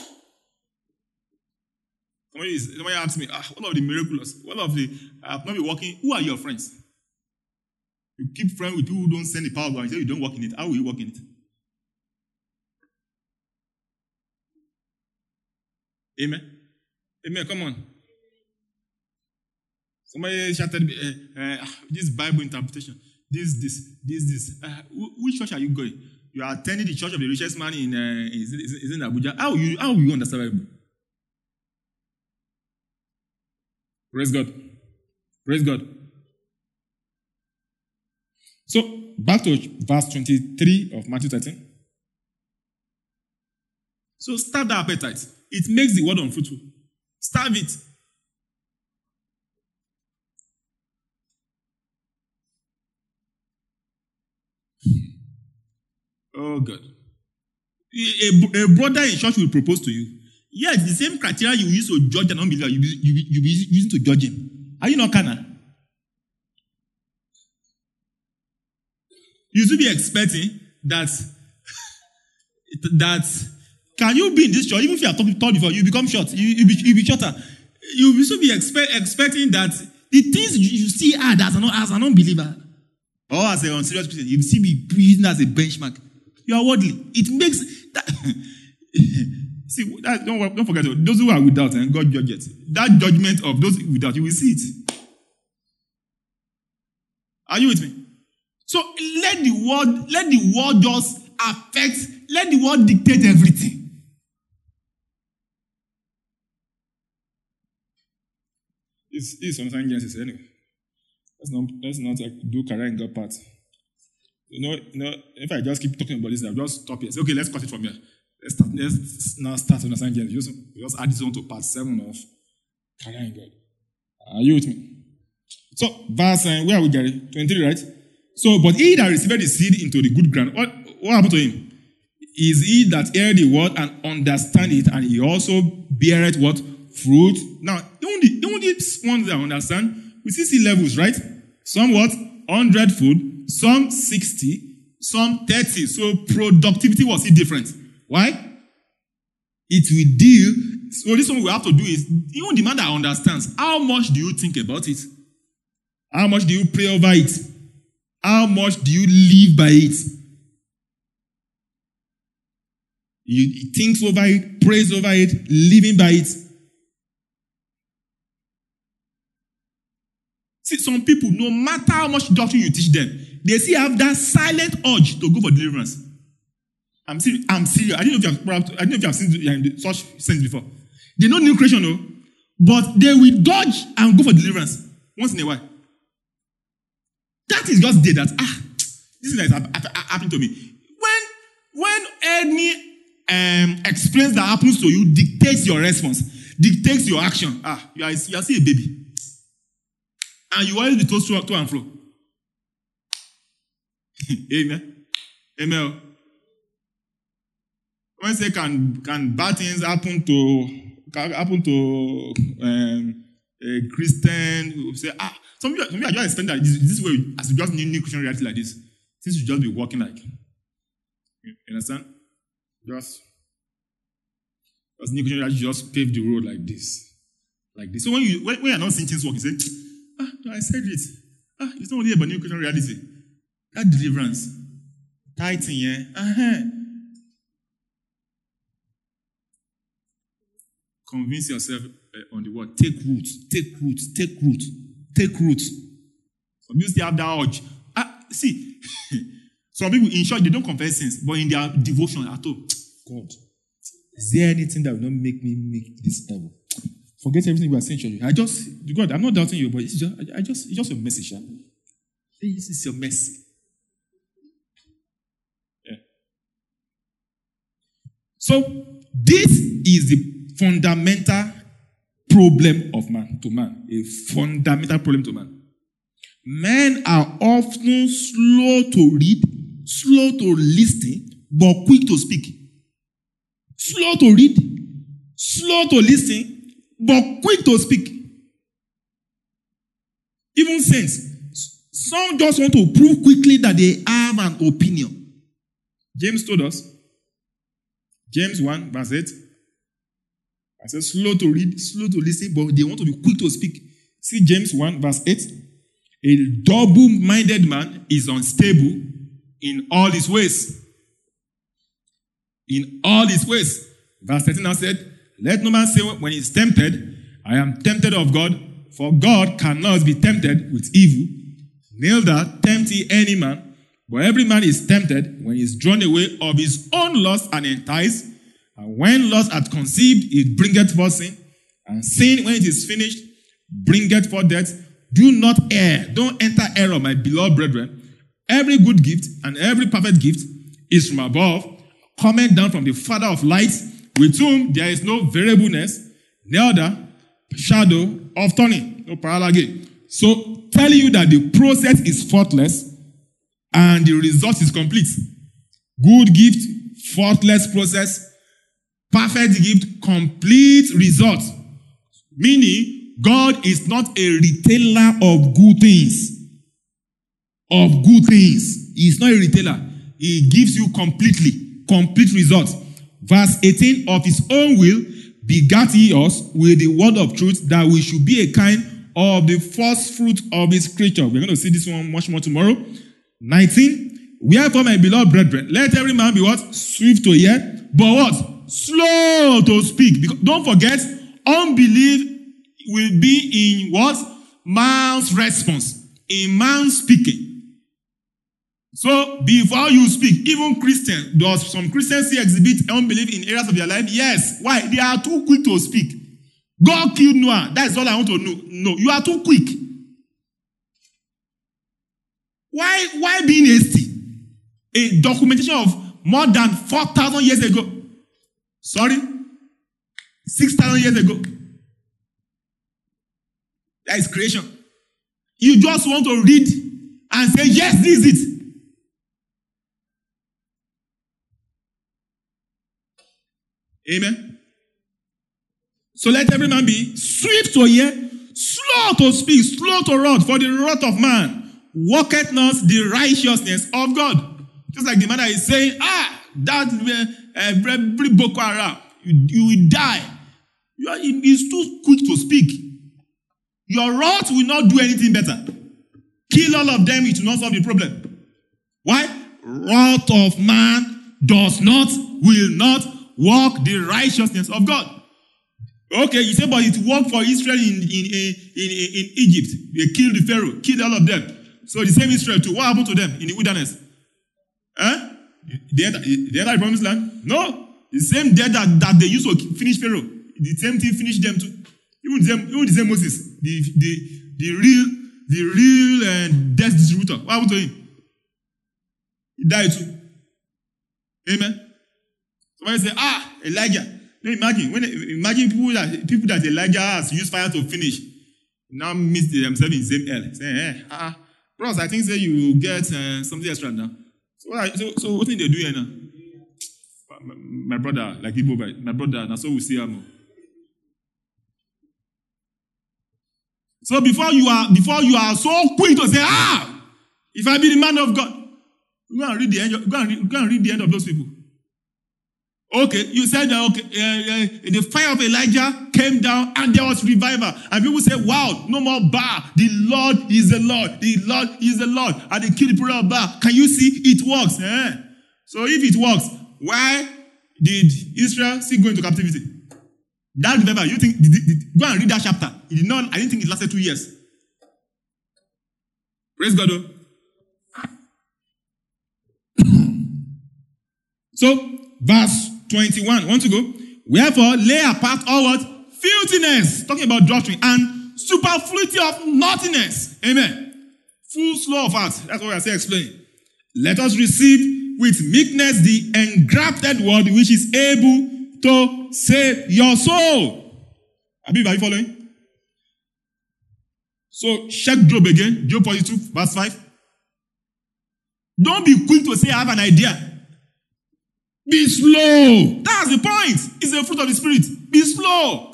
Somebody, is, somebody asked me, ah, what of the miraculous? What of the I have not been working? Who are your friends? You keep friends with people who don't send the power of God and say you don't work in it. How will you work in it? Amen. Amen. Come on. Somebody shouted, uh, uh, this Bible interpretation. This, this, this, this. Uh, which church are you going? You are attending the church of the richest man in uh, is, is, is in Abuja. How will you how will you understand Bible? Praise God. Praise God. So back to verse twenty-three of Matthew thirteen. So starve the appetite. It makes the word unfruitful. Starve it. Oh God. A, a brother in church will propose to you. Yes, the same criteria you use to judge an unbeliever, you be, you be, you be using to judge him. Are you not carnal? You should be expecting that, that can you be in this church, even if you are tall before, you become short, you, you, be, you be shorter. You should be expect, expecting that the things you, you see add as an, as an unbeliever, or as a unserious Christian, you see be using as a benchmark. You are worldly. It makes that. See, that, don't, don't forget, those who are without, and God judges. That judgment of those without, you will see it. Are you with me? So let the word, let the word just affect, let the world dictate everything. It's, it's understanding Genesis anyway. Let's not, let's not like, do career in God part. You know, you know, if I just keep talking about this, I'll just stop here. Say, okay, let's cut it from here. Let's, start, let's now start to understand Genesis. Just, just add this on to part seven of career in God. Are you with me? So, verse, uh, where are we getting? twenty-three, right? So, but he that received the seed into the good ground, what, what happened to him? Is he that heard the word and understand it, and he also beareth what? Fruit. Now, even the, even the ones that understand, we see see levels, right? Some what? one hundred food, some sixty, some thirty. So, productivity was it different. Why? It will deal. So, this one we have to do is, even the man that understands, how much do you think about it? How much do you pray over it? How much do you live by it? You think over it, prays over it, living by it. See, some people, no matter how much doctrine you teach them, they still have that silent urge to go for deliverance. I'm serious. I'm serious. I don't know if you have, I don't know if you have seen such things before. They know new creation, no, but they will dodge and go for deliverance once in a while. That is just there that, ah, this is like happening to me. When, when any um, experience that happens to you dictates your response, dictates your action, ah, you are, you are still a baby. And you always be told to, to and fro. Amen. Amen. When say can can bad things happen to can happen to um, a Christian who say, ah, some people, some people are just expecting that this, this way, as you just need new Christian reality like this, things should just be working like. You understand? Just, just new Christian reality just pave the road like this. Like this. So when you when, when you're not seeing things work, you say, ah, no, I said it. Ah, it's not only about new Christian reality. That deliverance. Tithing, yeah. Uh-huh. Convince yourself uh, on the word. Take root. Take root. Take root. Take root. Some people still have that urge. Ah, see, some people, in short, they don't confess sins, but in their devotion at all, God, is there anything that will not make me make this level? Forget everything we are saying, church. I just, God, I'm not doubting you, but it's just, I just, it's just your message. Huh? This is your mercy. Yeah. So, this is the fundamental problem of man to man. A fundamental problem to man. Men are often slow to read, slow to listen, but quick to speak. Slow to read, slow to listen, but quick to speak. Even saints, some just want to prove quickly that they have an opinion. James told us, James one, verse eight, I said slow to read, slow to listen, but they want to be quick to speak. See James one, verse eight. A double-minded man is unstable in all his ways. In all his ways. Verse thirteen now said, let no man say when he is tempted, I am tempted of God, for God cannot be tempted with evil. Neither tempt he any man, but every man is tempted when he is drawn away of his own lust and enticed. And when lust hath conceived, it bringeth forth sin. And sin, when it is finished, bringeth forth death. Do not err. Don't enter error, my beloved brethren. Every good gift and every perfect gift is from above, coming down from the Father of lights, with whom there is no variableness, neither shadow of turning, no parallel. So, telling you that the process is faultless and the result is complete. Good gift, faultless process, perfect gift, complete result. Meaning, God is not a retailer of good things. Of good things. He is not a retailer. He gives you completely, complete results. Verse eighteen, of his own will begat he us with the word of truth, that we should be a kind of the first fruit of his creature. We're going to see this one much more tomorrow. nineteen, wherefore, my beloved brethren, let every man be what? Swift to hear, but what? Slow to speak. Because don't forget, unbelief will be in what? Man's response. In man's speaking. So before you speak, even Christians, does some Christians still exhibit unbelief in areas of their life? Yes. Why? They are too quick to speak. God killed Noah. That's all I want to know. No, you are too quick. Why, why being hasty? A documentation of more than four thousand years ago. Sorry? six thousand years ago. That is creation. You just want to read and say, yes, this is it. Amen. So let every man be swift to hear, slow to speak, slow to wrath, for the wrath of man worketh not the righteousness of God. Just like the man that is saying, ah, that uh, every Boko Haram, you, you will die. You are, it is too quick to speak. Your wrath will not do anything better. Kill all of them, it will not solve the problem. Why? Wrath of man does not, will not work the righteousness of God. Okay, you say, but it worked for Israel in, in, in, in, in Egypt. They killed the Pharaoh, killed all of them. So the same Israel too. What happened to them in the wilderness? Huh? They entered the promised land? No. The same death that, that they used to finish Pharaoh, the same thing finished them too. Even the same, even the same Moses, the, the, the real, the real uh, death distributor. What happened to him? He died too. Amen. Somebody say, ah, Elijah. Now imagine, when imagine people that people that Elijah has used fire to finish, now meet themselves in the same hell. Say, eh, ah, bros, I think say you get uh, something extra now. So what? Are, so, so what thing they do here now? My, my brother, like Igbo, my brother, now so we see him. So before you are, before you are so quick to say, ah, if I be the man of God, go and read the end. Go and read, go and read the end of those people. Okay, you said that, okay, uh, uh, the fire of Elijah came down and there was revival. And people say, wow, no more Baal. The Lord is the Lord. The Lord is the Lord. And they kill the people of Baal. Can you see? It works. Eh? So if it works, why did Israel still go into captivity? That revival, you think, did, did, did, go and read that chapter. It did not, I didn't think it lasted two years. Praise God, though. So, verse twenty-one, want to go? Wherefore, lay apart all what? Filthiness. Talking about doctrine. And superfluity of naughtiness. Amen. Full slow of heart. That's what I say explain. Let us receive with meekness the engrafted word which is able to save your soul. Are you following? So, check Job again. Job forty-two, verse five. Don't be quick to say, I have an idea. Be slow. That's the point. It's the fruit of the Spirit. Be slow.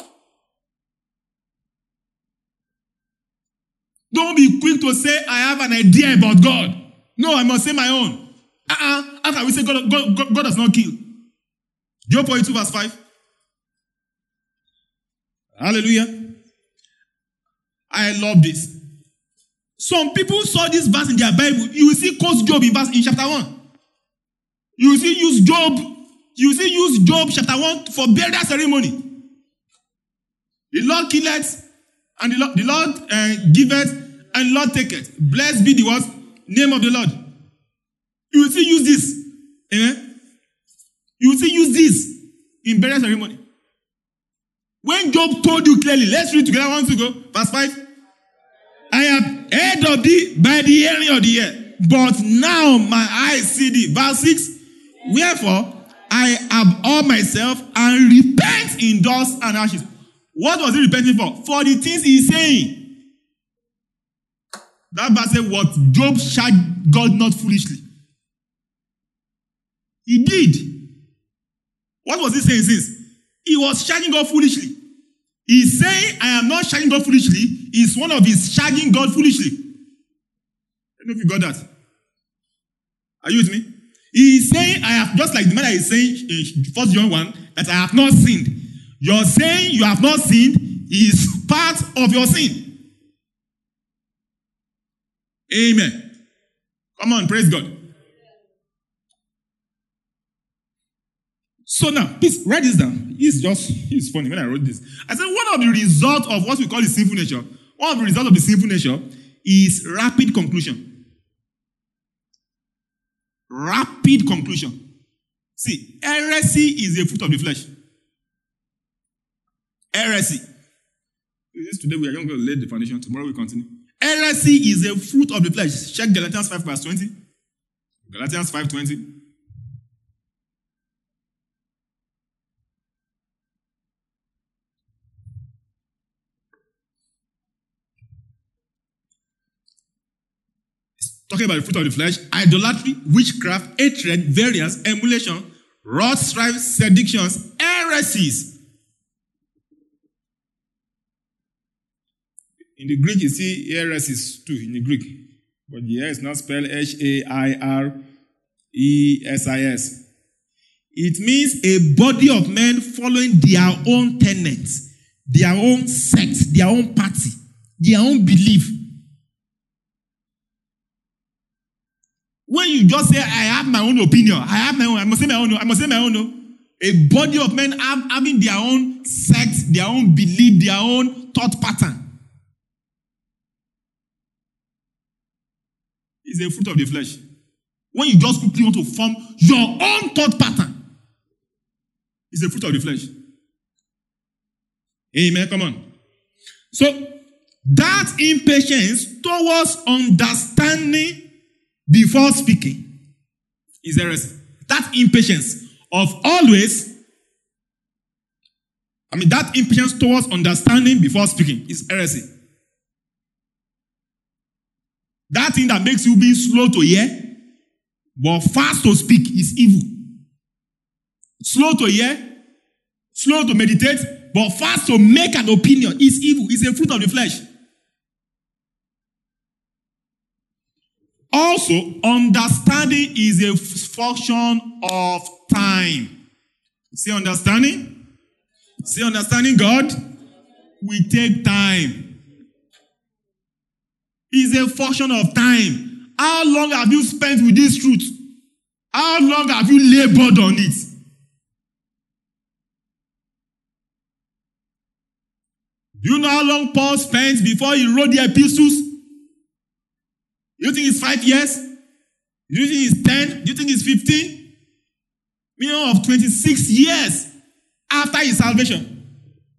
Don't be quick to say, I have an idea about God. No, I must say my own. Uh-uh. How can we say God, God, God, God does not kill? Job forty-two, verse five. Hallelujah. I love this. Some people saw this verse in their Bible. You will see quotes Job in verse in chapter one. You will see use Job. You will see use Job chapter one for burial ceremony. The Lord killeth, and the Lord, the Lord uh, giveth, and the Lord taketh. Blessed be the what? Name of the Lord. You will see use this. Amen. You will see use this in burial ceremony. When Job told you clearly, let's read together once ago, verse five. I have heard of thee by the hearing of the ear, but now my eyes see thee. Verse six. Wherefore, I abhor myself and repent in dust and ashes. What was he repenting for? For the things he is saying. That verse said, what? Job charged God not foolishly. He did. What was he saying since? He was charging God foolishly. He's saying, I am not charging God foolishly. It's one of his charging God foolishly. I don't know if you got that. Are you with me? He is saying, I have, just like the man that is saying in First John one, that I have not sinned. You're saying you have not sinned is part of your sin. Amen. Come on, praise God. So now, please write this down. It's just, it's funny when I wrote this. I said one of the results of what we call the sinful nature, one of the results of the sinful nature is rapid conclusion. rapid conclusion. See, heresy is a fruit of the flesh. Heresy. This today we are going to lay the foundation. Tomorrow we continue. Heresy is a fruit of the flesh. Check Galatians five verse twenty. Galatians five twenty. Talking about the fruit of the flesh: idolatry, witchcraft, hatred, variance, emulation, wrath, strife, seductions, heresies. In the Greek, you see heresies too, in the Greek. But the here is not spelled H A I R E S I S. It means a body of men following their own tenets, their own sect, their own party, their own belief. When you just say, I have my own opinion, I have my own, I must say my own, I must say my own, no. A body of men have, having their own sect, their own belief, their own thought pattern. It's a fruit of the flesh. When you just quickly want to form your own thought pattern, it's a fruit of the flesh. Amen. Come on. So, that impatience towards understanding before speaking is heresy. That impatience of always, I mean, that impatience towards understanding before speaking is heresy. That thing that makes you be slow to hear, but fast to speak is evil. Slow to hear, slow to meditate, but fast to make an opinion is evil. It's a fruit of the flesh. Also, understanding is a function of time. See understanding? See understanding God? We take time. It's a function of time. How long have you spent with this truth? How long have you labored on it? Do you know how long Paul spent before he wrote the epistles? You think it's five years? Do you think it's ten? Do you think it's fifteen? Minimum of twenty-six years after his salvation.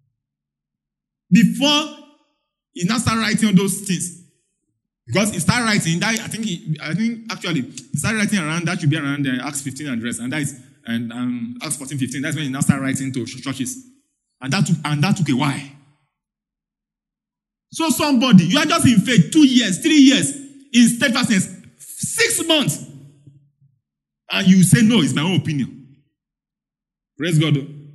Before he now started writing on those things. Because he started writing, that I think he, I think actually he started writing around, that should be around uh, Acts fifteen and rest, and that is and um, Acts fourteen, fifteen. That's when he now started writing to churches. And that took and that took a while. So somebody, you are just in faith two years, three years, in steadfastness, six months, and you say, no, it's my own opinion. Praise God.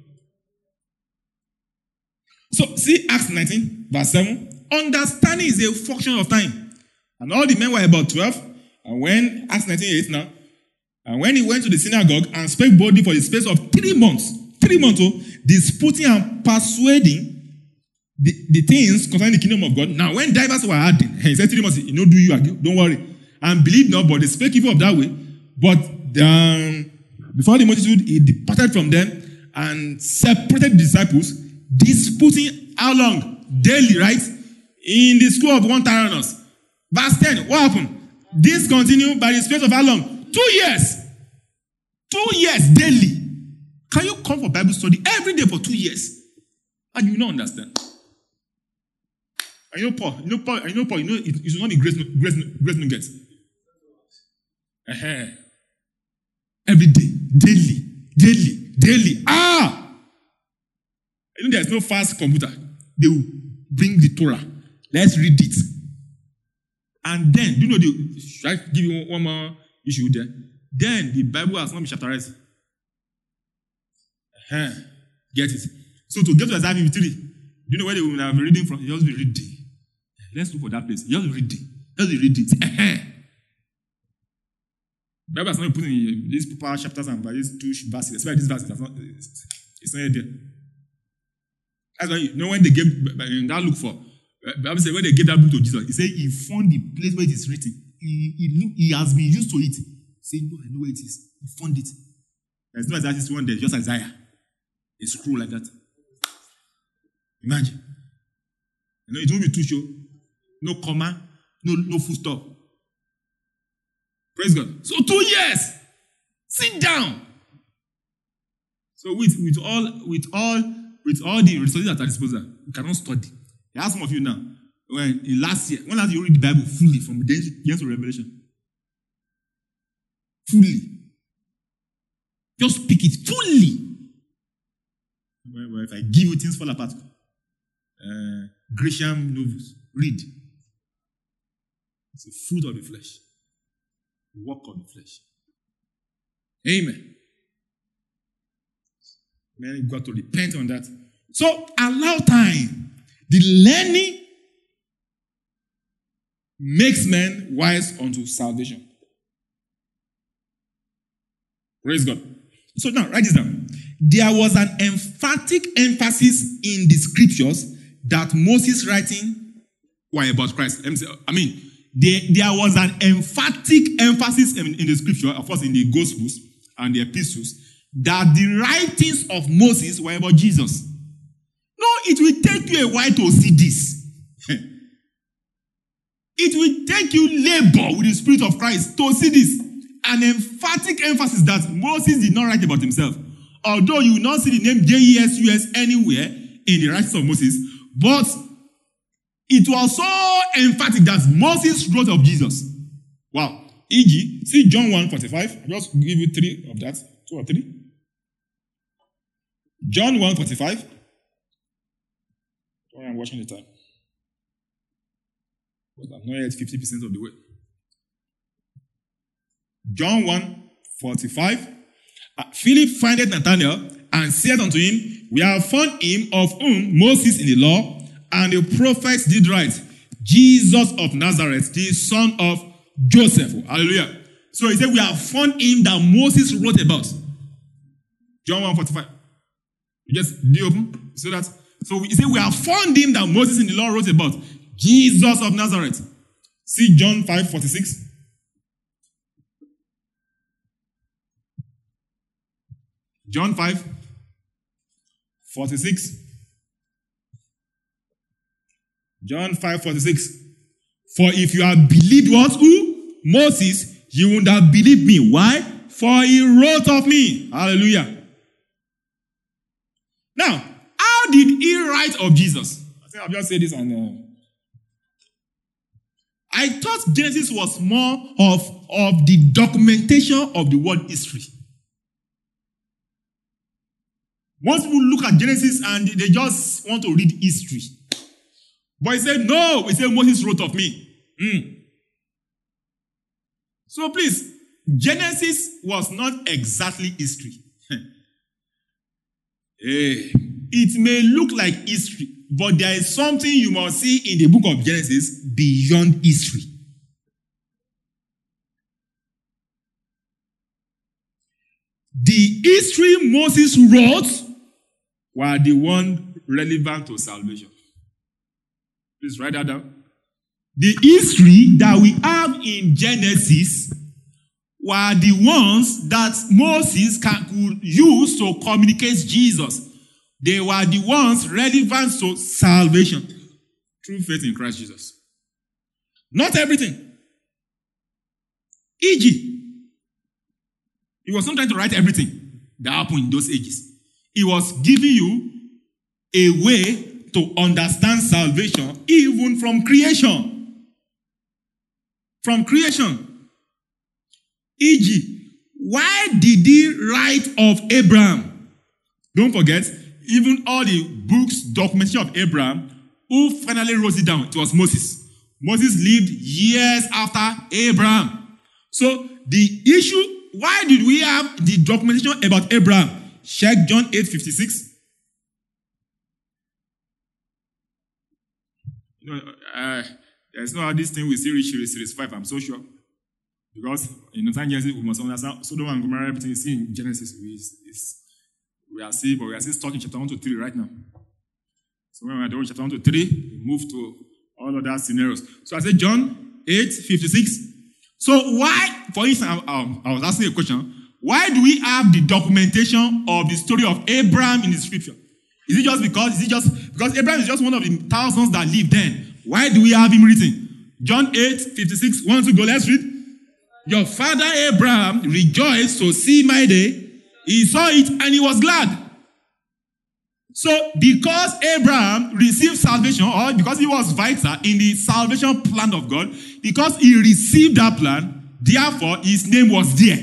So, see Acts nineteen, verse seven. Understanding is a function of time. And all the men were about twelve. And when, Acts nineteen, eight now, and when he went to the synagogue and spake boldly for the space of three months, three months, oh, disputing and persuading The, the things concerning the kingdom of God. Now, when divers were adding, he said three months, you know, do you again? Don't worry. And believe not, but they spake evil of that way. But um, before the multitude, he departed from them and separated the disciples, disputing how long? Daily, right? In the school of one Tyrannus. Verse ten, what happened? This continued by the space of how long? Two years. Two years daily. Can you come for Bible study every day for two years? And you will not understand. And you know Paul, you know Paul, you know Paul, you know it, it's not the grace, grace, grace nuggets. Uh-huh. Every day, daily, daily, daily. Ah! You know there's no fast computer. They will bring the Torah. Let's read it. And then, do you know the, should I give you one more issue there? Then the Bible has not been chapterized. Uh-huh. Get it? So to get to Isaiah fifty-three, do you know where they will have been reading from? You just be reading. Let's look for that place. Just read it. Just read it. The Bible has not put in these proper chapters and by these two verses. That's why these verses are not, it's not there. That's why you know when they gave that look for. The Bible said when they gave that book to Jesus, he said he found the place where it is written. He, he, look, he has been used to it. He said, no, I know where it is. He found it. There's no Isaiah sixty-one there, just Isaiah. A scroll like that. Imagine. You know, it won't be too short. No comma, no, no full stop. Praise God. So two years. Sit down. So with, with all with all with all the resources at our disposal, you cannot study. I ask some of you now, when in last year, when last you read the Bible fully from Genesis to Revelation? Fully. Just speak it fully. Well, if I give you things fall apart, uh, Gresham novels, read. It's a fruit of the flesh. Work of the flesh. Amen. Man, you got to repent on that. So allow time. The learning makes men wise unto salvation. Praise God. So now, write this down. There was an emphatic emphasis in the scriptures that Moses' writing were about Christ. I mean, there, there was an emphatic emphasis in, in the scripture, of course, in the Gospels and the epistles, that the writings of Moses were about Jesus. No, it will take you a while to see this. It will take you labor with the Spirit of Christ to see this. An emphatic emphasis that Moses did not write about himself. Although you will not see the name J E S U S anywhere in the writings of Moses, but it was so emphatic that Moses wrote of Jesus. Wow. for example, see John one forty-five. I'll just give you three of that. Two or three. John one forty-five. Sorry, I'm watching the time. But I'm not yet fifty percent of the way. John one forty-five. Uh, Philip findeth Nathanael and said unto him, We have found him of whom Moses in the law and the prophets did write, Jesus of Nazareth, the son of Joseph. Hallelujah. So he said, We have found him that Moses wrote about. John one forty-five. You just do open. So that so he said, We have found him that Moses in the law wrote about. Jesus of Nazareth. See John five forty-six. John five forty-six. John five forty-six. For if you have believed what? Who? Moses, you would have believed me. Why? For he wrote of me. Hallelujah. Now, how did he write of Jesus? I think I've just said this and uh, I thought Genesis was more of, of the documentation of the world history. Most people look at Genesis and they just want to read history. But he said, no, he said Moses wrote of me. Mm. So please, Genesis was not exactly history. Hey, it may look like history, but there is something you must see in the book of Genesis beyond history. The history Moses wrote were the one relevant to salvation. Please write that down. The history that we have in Genesis were the ones that Moses can, could use to communicate Jesus. They were the ones relevant to salvation through faith in Christ Jesus. Not everything. for example, he was not trying to write everything that happened in those ages. He was giving you a way to understand salvation even from creation. From creation. for example, why did he write of Abraham? Don't forget, even all the books, documentation of Abraham, who finally wrote it down? It was Moses. Moses lived years after Abraham. So the issue, why did we have the documentation about Abraham? Check John eight fifty-six. You know, uh, there's no how this thing we see reach series five, I'm so sure. Because in Genesis, we must understand Sodom and Gomorrah, everything you see in Genesis, we, is, we are seeing, but we are still stuck in chapter one to three right now. So when we are doing chapter one to three, we move to all other scenarios. So I said John eight fifty-six. So why, for instance, I, I was asking a question, why do we have the documentation of the story of Abraham in the scripture? Is it just because, is it just, because Abraham is just one of the thousands that lived then? Why do we have him written? John eight fifty-six, one to go, let's read. Your father Abraham rejoiced to see my day. He saw it and he was glad. So, because Abraham received salvation, or because he was vital in the salvation plan of God, because he received that plan, therefore his name was there.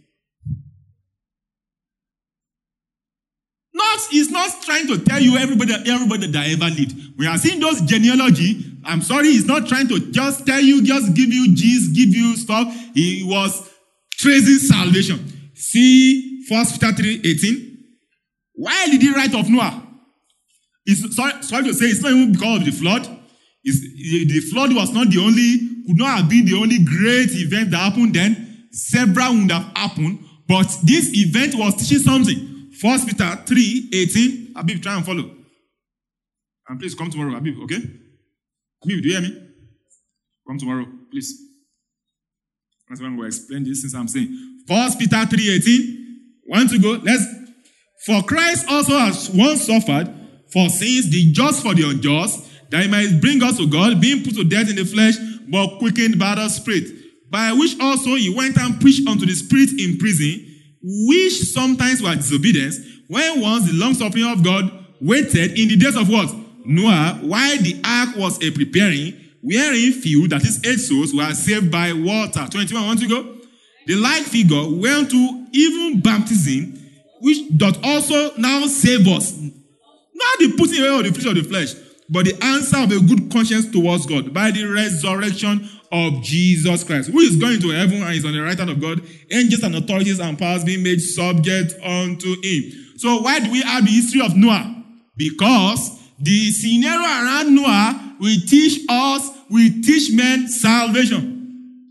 Not, he's not trying to tell you everybody, everybody that ever lived. We are seeing those genealogy. I'm sorry, he's not trying to just tell you, just give you gist, give you stuff. He was tracing salvation. See First Peter three eighteen. Why did he write of Noah? It's, sorry, sorry to say, it's not even because of the flood. It's, the flood was not the only, could not have been the only great event that happened then. Several would have happened, but this event was teaching something. First Peter three eighteen. Abib, try and follow. And please come tomorrow, Abib, okay? Abib, do you hear me? Come tomorrow, please. That's when we'll explain this since I'm saying. First Peter three eighteen. Want to go? Let's. For Christ also has once suffered for sins, the just for the unjust, that he might bring us to God, being put to death in the flesh, but quickened by the Spirit, by which also he went and preached unto the spirit in prison, which sometimes were disobedience, when once the long suffering of God waited in the days of what? Noah, while the ark was a preparing, wherein few, that is eight souls, were saved by water. twenty-one, want to go? The like figure went to even baptism, which doth also now save us. Not the putting away of the flesh of the flesh, but the answer of a good conscience towards God by the resurrection of Jesus Christ, who is going to heaven and is on the right hand of God, angels and authorities and powers being made subject unto him. So why do we have the history of Noah? Because the scenario around Noah will teach us, will teach men salvation.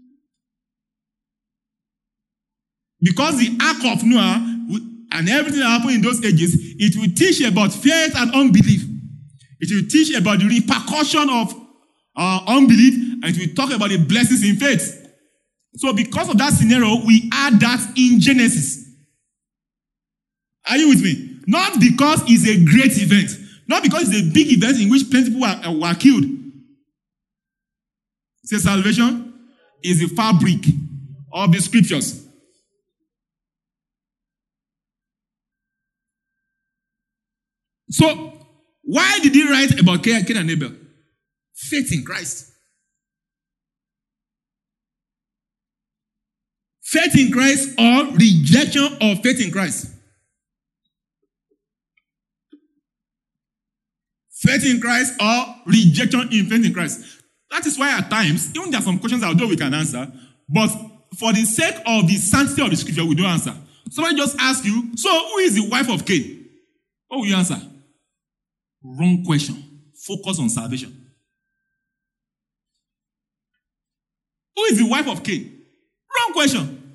Because the ark of Noah and everything that happened in those ages, it will teach about faith and unbelief. It will teach about the repercussion of uh, unbelief, and it will talk about the blessings in faith. So because of that scenario, we add that in Genesis. Are you with me? Not because it's a great event. Not because it's a big event in which plenty people were, uh, were killed. Say salvation is the fabric of the scriptures. So, why did he write about Cain and Abel? Faith in Christ. Faith in Christ or rejection of faith in Christ. Faith in Christ or rejection in faith in Christ. That is why at times, even there are some questions although we can answer, but for the sake of the sanctity of the scripture, we don't answer. Somebody just ask you, so who is the wife of Cain? What will you answer? Wrong question. Focus on salvation. Who is the wife of Cain? Wrong question.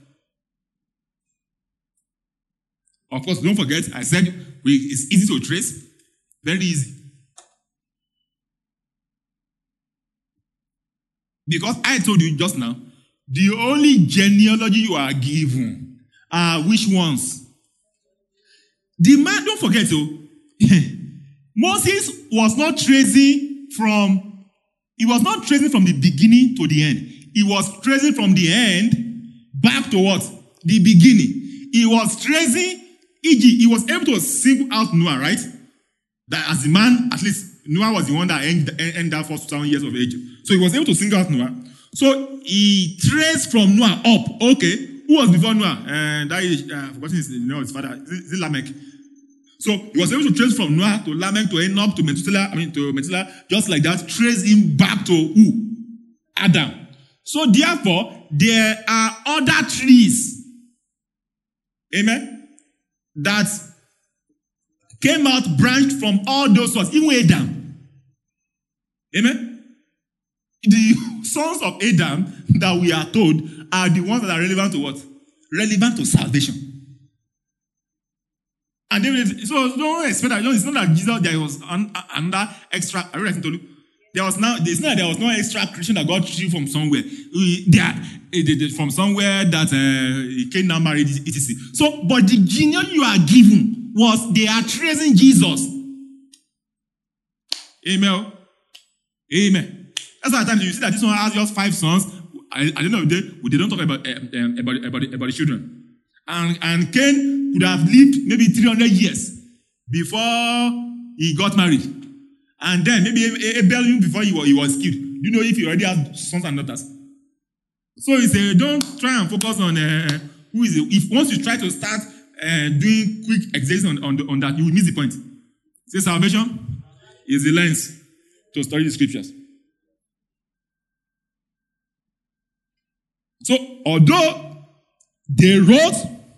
Of course, don't forget, I said we, it's easy to trace. Very easy. Because I told you just now, the only genealogy you are given are which ones? The man, don't forget, oh, Moses was not tracing from, he was not tracing from the beginning to the end. He was tracing from the end back to what? The beginning. He was tracing, for example, he was able to single out Noah, right? That as the man, at least Noah was the one that ended, ended that first two thousand years of age. So he was able to single out Noah. So he traced from Noah up. Okay, who was before Noah? And that is, uh, I've forgotten his, you know, his father. Is it Lamech? So he was able to trace from Noah to Lamech to Enoch to Methuselah, I mean to Methuselah, just like that, trace him back to who? Adam. So therefore, there are other trees, amen, that came out, branched from all those sons, even Adam. Amen? The sons of Adam that we are told are the ones that are relevant to what? Relevant to salvation. And they, so don't expect that. It's not that Jesus, there was an, another extra. I read told you. There was now, it's not that there was no extra creation that God threw from somewhere. There, from somewhere that uh, he came now married, et cetera. So, but the genealogy you are given was they are tracing Jesus. Amen. Amen. That's why at times you see that this one has just five sons. at the end of the day, they don't talk about, uh, um, about, about, about the children. And, and Cain could have lived maybe three hundred years before he got married. And then maybe Abel, before he was, he was killed. Do you know if he already had sons and daughters? So he said, don't try and focus on uh, who is it. If once you try to start uh, doing quick exegesis on, on, the, on that, you will miss the point. Say salvation is the lens to study the scriptures. So, although they wrote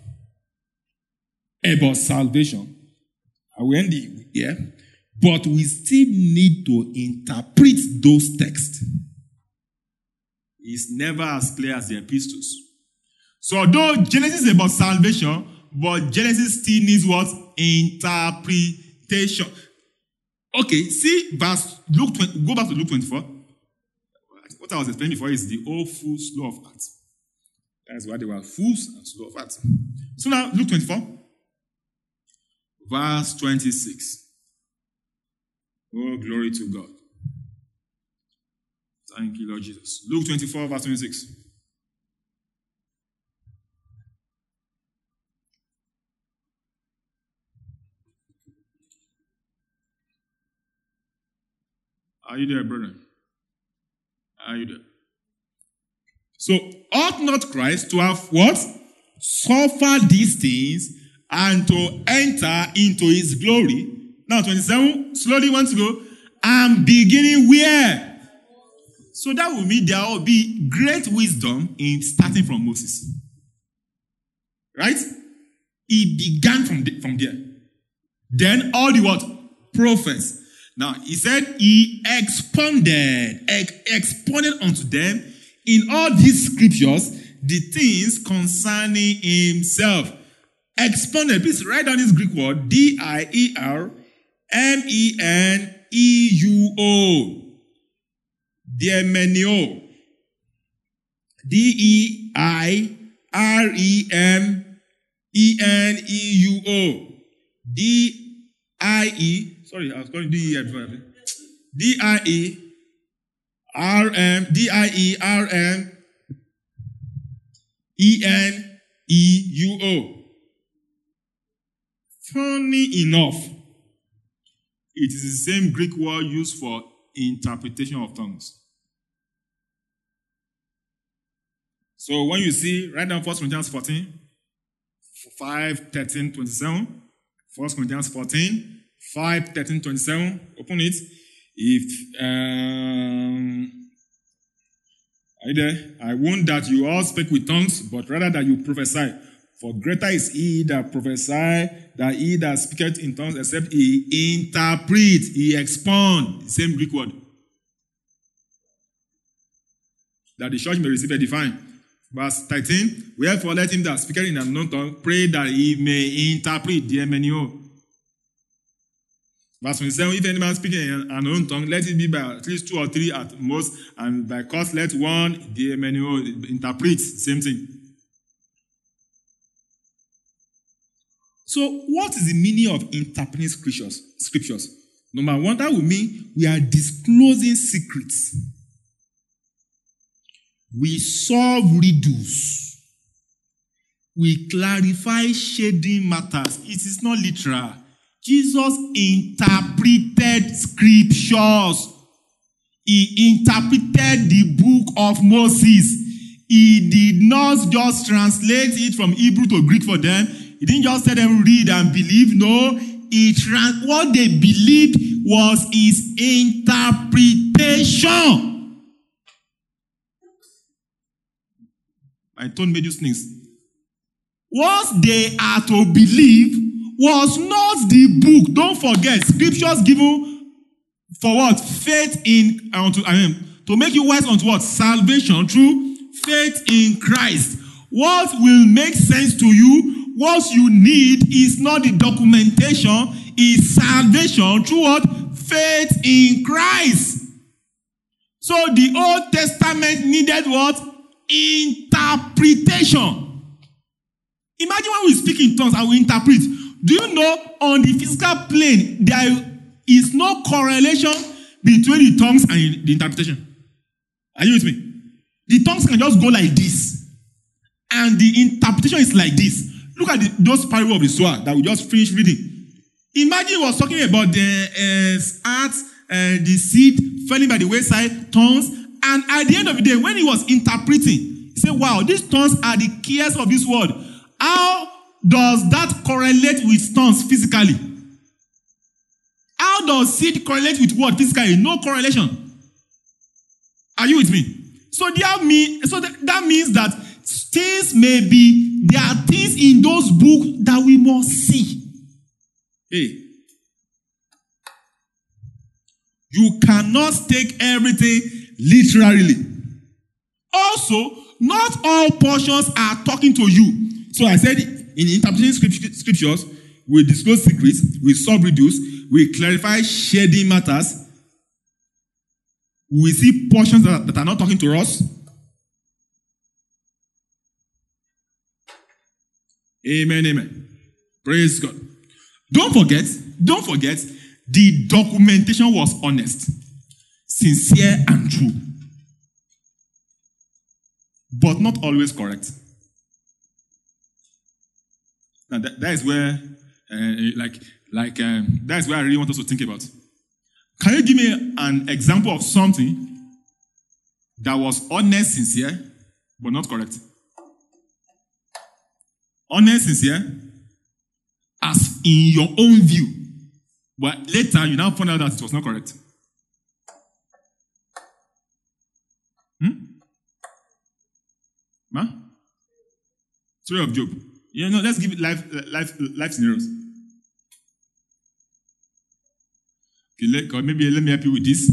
about salvation, I will end it here, but we still need to interpret those texts. It's never as clear as the epistles. So, although Genesis is about salvation, but Genesis still needs what? Interpretation. Okay, see verse Luke twenty, go back to Luke twenty-four. What I was explaining before is the old fool, slow of heart. That's why they were fools and slow of heart. So now, Luke twenty-four, verse twenty-six. Oh, glory to God. Thank you, Lord Jesus. Luke twenty-four, verse twenty-six. Are you there, brother? Are you there? So, ought not Christ to have what? Suffered these things and to enter into his glory. Now, twenty-seven, slowly want to go. And beginning where? So that will mean there will be great wisdom in starting from Moses. Right? He began from, the, from there. Then all the what? Prophets. Now, he said he expounded, ex- expounded unto them in all these scriptures the things concerning himself. Expounded. Please write down this Greek word, D I E R M E N E U O. Diemenio. D E I R E M E N E U O. D I E. Sorry, I was calling D E I before. D I E R M D I E R M E N E U O. Funny enough, it is the same Greek word used for interpretation of tongues. So when you see, write down First Corinthians fourteen, five, thirteen, twenty-seven. First Corinthians fourteen, five, thirteen, twenty-seven. Open it. If, um, are you there? I won't that you all speak with tongues, but rather that you prophesy. For greater is he that prophesies than he that speaketh in tongues, except he interpret, he expound. The same Greek word. That the church may receive a divine. Verse thirteen, wherefore let him that speaketh in an unknown tongue pray that he may interpret the Diemenio. Verse twenty-seven, if any man speaking in an unknown tongue, let it be by at least two or three at most, and by cause let one the Diemenio interpret. Same thing. So, what is the meaning of interpreting scriptures? Scriptures? Number one, that will mean we are disclosing secrets. We solve riddles. We clarify shading matters. It is not literal. Jesus interpreted scriptures. He interpreted the book of Moses. He did not just translate it from Hebrew to Greek for them. He didn't just tell them read and believe. No, he trans- what they believed was his interpretation. My tone made you sneeze. What they are to believe was not the book. Don't forget, scriptures given for what? Faith in, unto, I mean, to make you wise unto what? Salvation through faith in Christ. What will make sense to you? What you need is not the documentation, is salvation through what? Faith in Christ. So the Old Testament needed what? Interpretation. Imagine when we speak in tongues and we interpret. Do you know on the physical plane there is no correlation between the tongues and the interpretation? Are you with me? The tongues can just go like this. And the interpretation is like this. Look at the, those parables of the sower that we just finished reading. Imagine he was talking about the uh, art, uh, the seed falling by the wayside, tongues. And at the end of the day, when he was interpreting, he said, wow, these tongues are the keys of this world. How does that correlate with tongues physically? How does seed correlate with what physically? No correlation. Are you with me? So, that, mean, so that, that means that things may be, there are things in those books that we must see. Hey. You cannot take everything literally. Also, not all portions are talking to you. So I said, in interpreting scriptures, we disclose secrets, we sub-reduce, we clarify shady matters. We see portions that, that are not talking to us. Amen, amen. Praise God. Don't forget, don't forget, the documentation was honest, sincere, and true. But not always correct. Now that, that is where, uh, like, like um, that is where I really want us to think about. Can you give me an example of something that was honest, sincere, but not correct? Honest, sincere, as in your own view, but later you now find out that it was not correct. Hmm? Huh? Story of Job. You know, let's give it life, life, life scenarios. Okay, let, maybe let me help you with this.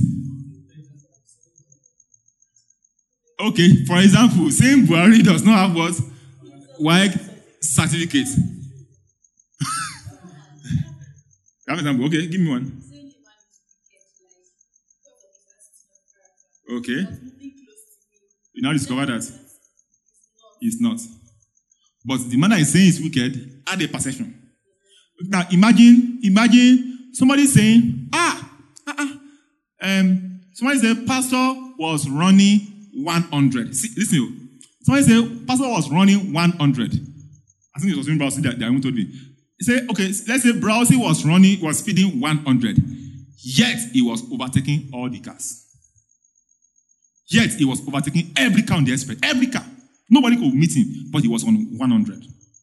Okay, for example, saying Buhari does not have what? White certificate. Have an example. Okay, give me one. Okay. You now discover that it's not. But the man that is saying is wicked had a perception. Now imagine, imagine somebody saying, ah, ah, ah um, somebody said pastor was running one hundred. See, listen, somebody said pastor was running one hundred. I think it was in Browsey that that told me. He said, okay, let's say Browsey was running, was speeding one hundred. Yet he was overtaking all the cars. Yet he was overtaking every car on the express, every car. Nobody could meet him, but he was on one hundred.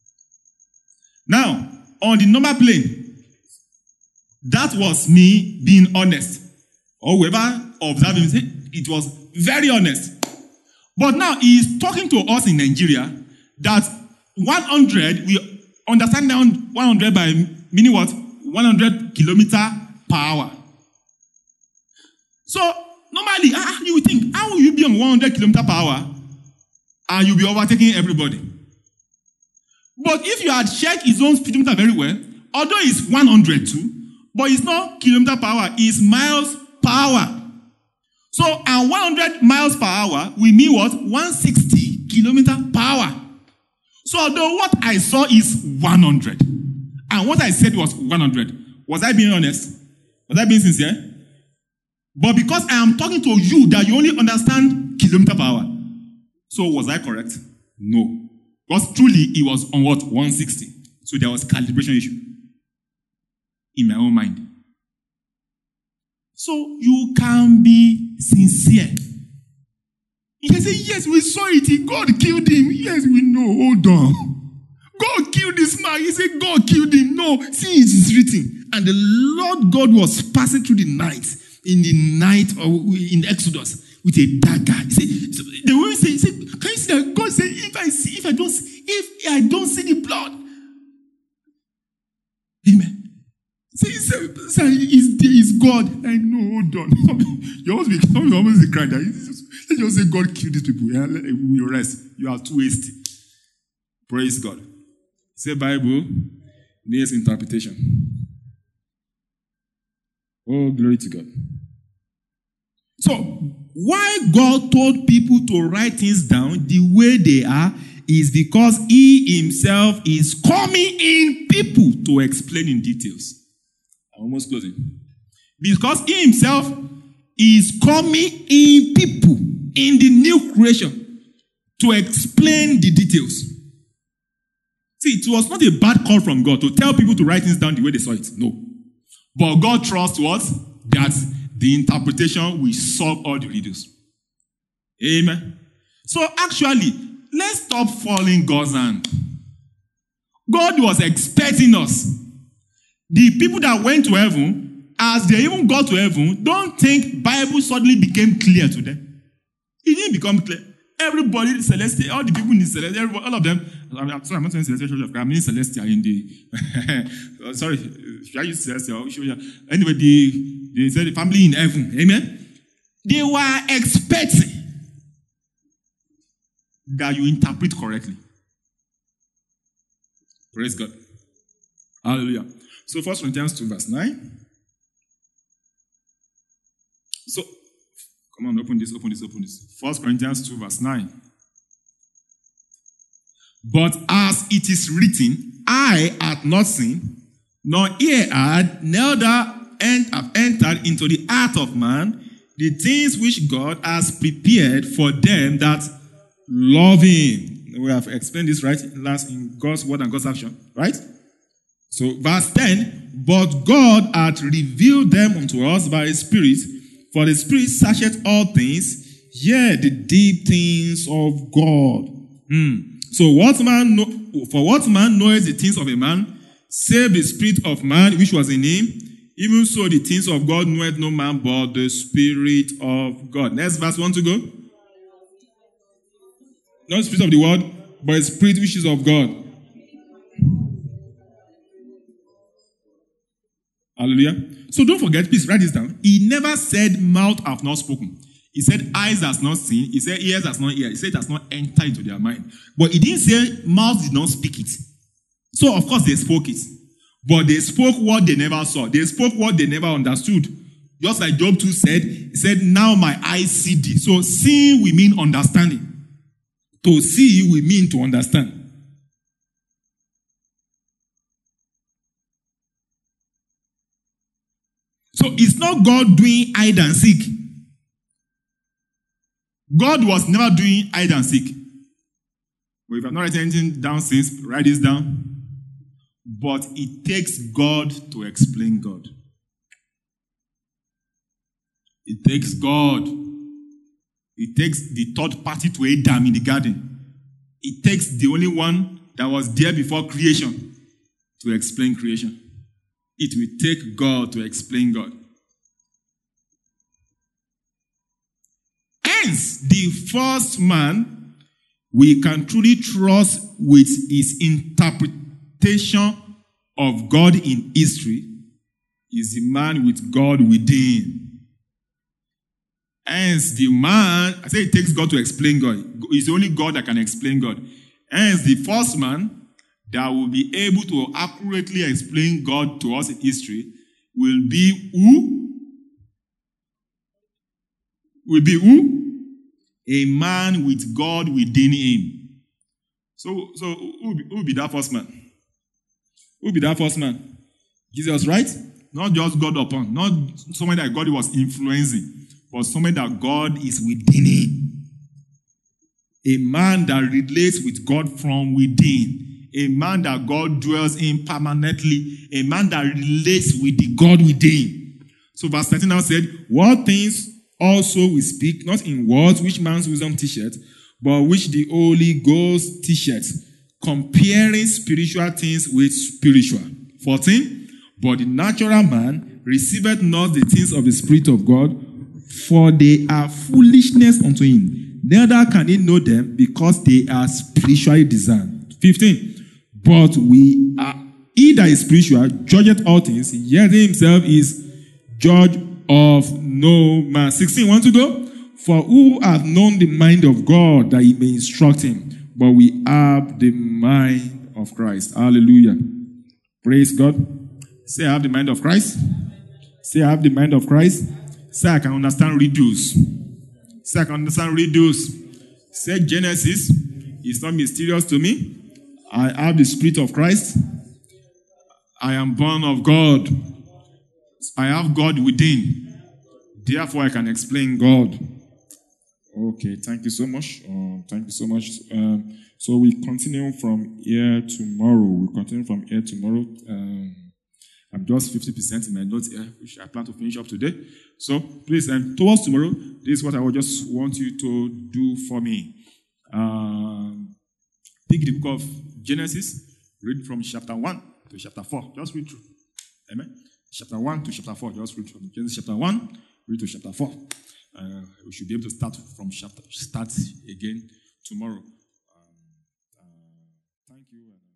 Now, on the normal plane, that was me being honest. Or whoever observed him said it was very honest. But now he is talking to us in Nigeria that one hundred, we understand now one hundred by meaning what? one hundred kilometer per hour. So, normally, ah, you would think, how will you be on one hundred kilometer per hour and you'll be overtaking everybody? But if you had checked his own speedometer very well, although it's one hundred too, but it's not kilometer per hour, it's miles per hour. So, and one hundred miles per hour, we mean what? one hundred sixty kilometer per hour. So, although what I saw is one hundred, and what I said was one hundred, was I being honest? Was I being sincere? But because I am talking to you that you only understand kilometer per hour, so was I correct? No. Because truly, it was on what? one hundred sixty. So there was calibration issue in my own mind. So you can be sincere. You can say, yes, we saw it. God killed him. Yes, we know. Hold on. God killed this man. He said, God killed him. No, see, it is written. And the Lord God was passing through the night, in the night of, in Exodus, with a dagger. He said, so the woman said, he said, can you see that? God said, if I see, if I don't see, if I don't see the blood. Amen. Say, say, say, is there is God? I know, hold on. You almost be, you almost be crying. Let's just say God killed these people. Yeah? We will rest. You are too hasty. Praise God. Say Bible needs interpretation. Oh, glory to God. So, why God told people to write things down the way they are is because he himself is coming in people to explain in details. I'm almost closing. Because he himself is coming in people in the new creation to explain the details. See, it was not a bad call from God to tell people to write things down the way they saw it. No. But God trusts what? That the interpretation will solve all the riddles. Amen. So actually, let's stop following God's hand. God was expecting us. The people that went to heaven, as they even got to heaven, don't think Bible suddenly became clear to them. It didn't become clear. Everybody, celestial, all the people in the celestial, all of them. I'm, I'm sorry, I'm not saying celestial church of God. I mean celestial in the. sorry, should I use celestial? Anyway, the they said the family in heaven. Amen. They were expecting that you interpret correctly. Praise God. Hallelujah. So, First Corinthians two, verse nine. So, come on, open this, open this, open this. First Corinthians two, verse nine. But as it is written, I had not seen, nor ear had, neither have entered into the heart of man the things which God has prepared for them that love him. We have explained this, right? Last in God's word and God's action, right? So, verse ten, but God hath revealed them unto us by his Spirit, for the Spirit searcheth all things, yea, the deep things of God. Hmm. So, what man know, for what man knoweth the things of a man, save the Spirit of man which was in him? Even so, the things of God knoweth no man but the Spirit of God. Next verse, want to go? Not the Spirit of the world, but the Spirit which is of God. Hallelujah. So don't forget, please write this down. He never said mouth have not spoken. He said eyes has not seen. He said ears has not heard. He said it has not entered into their mind. But he didn't say mouth did not speak it. So of course they spoke it. But they spoke what they never saw. They spoke what they never understood. Just like Job two said, he said, now my eyes see thee. So seeing we mean understanding. To see we mean to understand. So it's not God doing hide and seek. God was never doing hide and seek. But if you have not written anything down since, write this down. But it takes God to explain God. It takes God. It takes the third party to Adam in the garden. It takes the only one that was there before creation to explain creation. It will take God to explain God. Hence, the first man we can truly trust with his interpretation of God in history is the man with God within. Hence, the man, I say it takes God to explain God. It's only God that can explain God. Hence, the first man that will be able to accurately explain God to us in history will be who? Will be who? A man with God within him. So, so who will be, who will be that first man? Who will be that first man? Jesus, right? Not just God upon, not someone that God was influencing, but someone that God is within him. A man that relates with God from within. A man that God dwells in permanently. A man that relates with the God within. So verse thirteen now said, what things also we speak, not in words which man's wisdom teacheth, but which the Holy Ghost teacheth, comparing spiritual things with spiritual. fourteen, but the natural man receiveth not the things of the Spirit of God, for they are foolishness unto him. Neither can he know them, because they are spiritually discerned. fifteen, but we are, he that is spiritual judgeth all things, yet he himself is judge of no man. sixteen, want to go? For who hath known the mind of God that he may instruct him? But we have the mind of Christ. Hallelujah. Praise God. Say, I have the mind of Christ. Say, I have the mind of Christ. Say, I can understand riddles. Say, I can understand riddles. Say, Genesis is not mysterious to me. I have the Spirit of Christ. I am born of God. I have God within. Therefore, I can explain God. Okay, thank you so much. Um, thank you so much. Um, so we continue from here tomorrow. We continue from here tomorrow. Um, I'm just fifty percent in my notes here, which I plan to finish up today. So please, um, towards tomorrow, this is what I would just want you to do for me. Um, pick the book of Genesis, read from chapter one to chapter four. Just read through. Amen. Chapter one to chapter four. Just read from Genesis chapter one, read to chapter four. Uh, we should be able to start from chapter, start again tomorrow. Um, uh, thank you.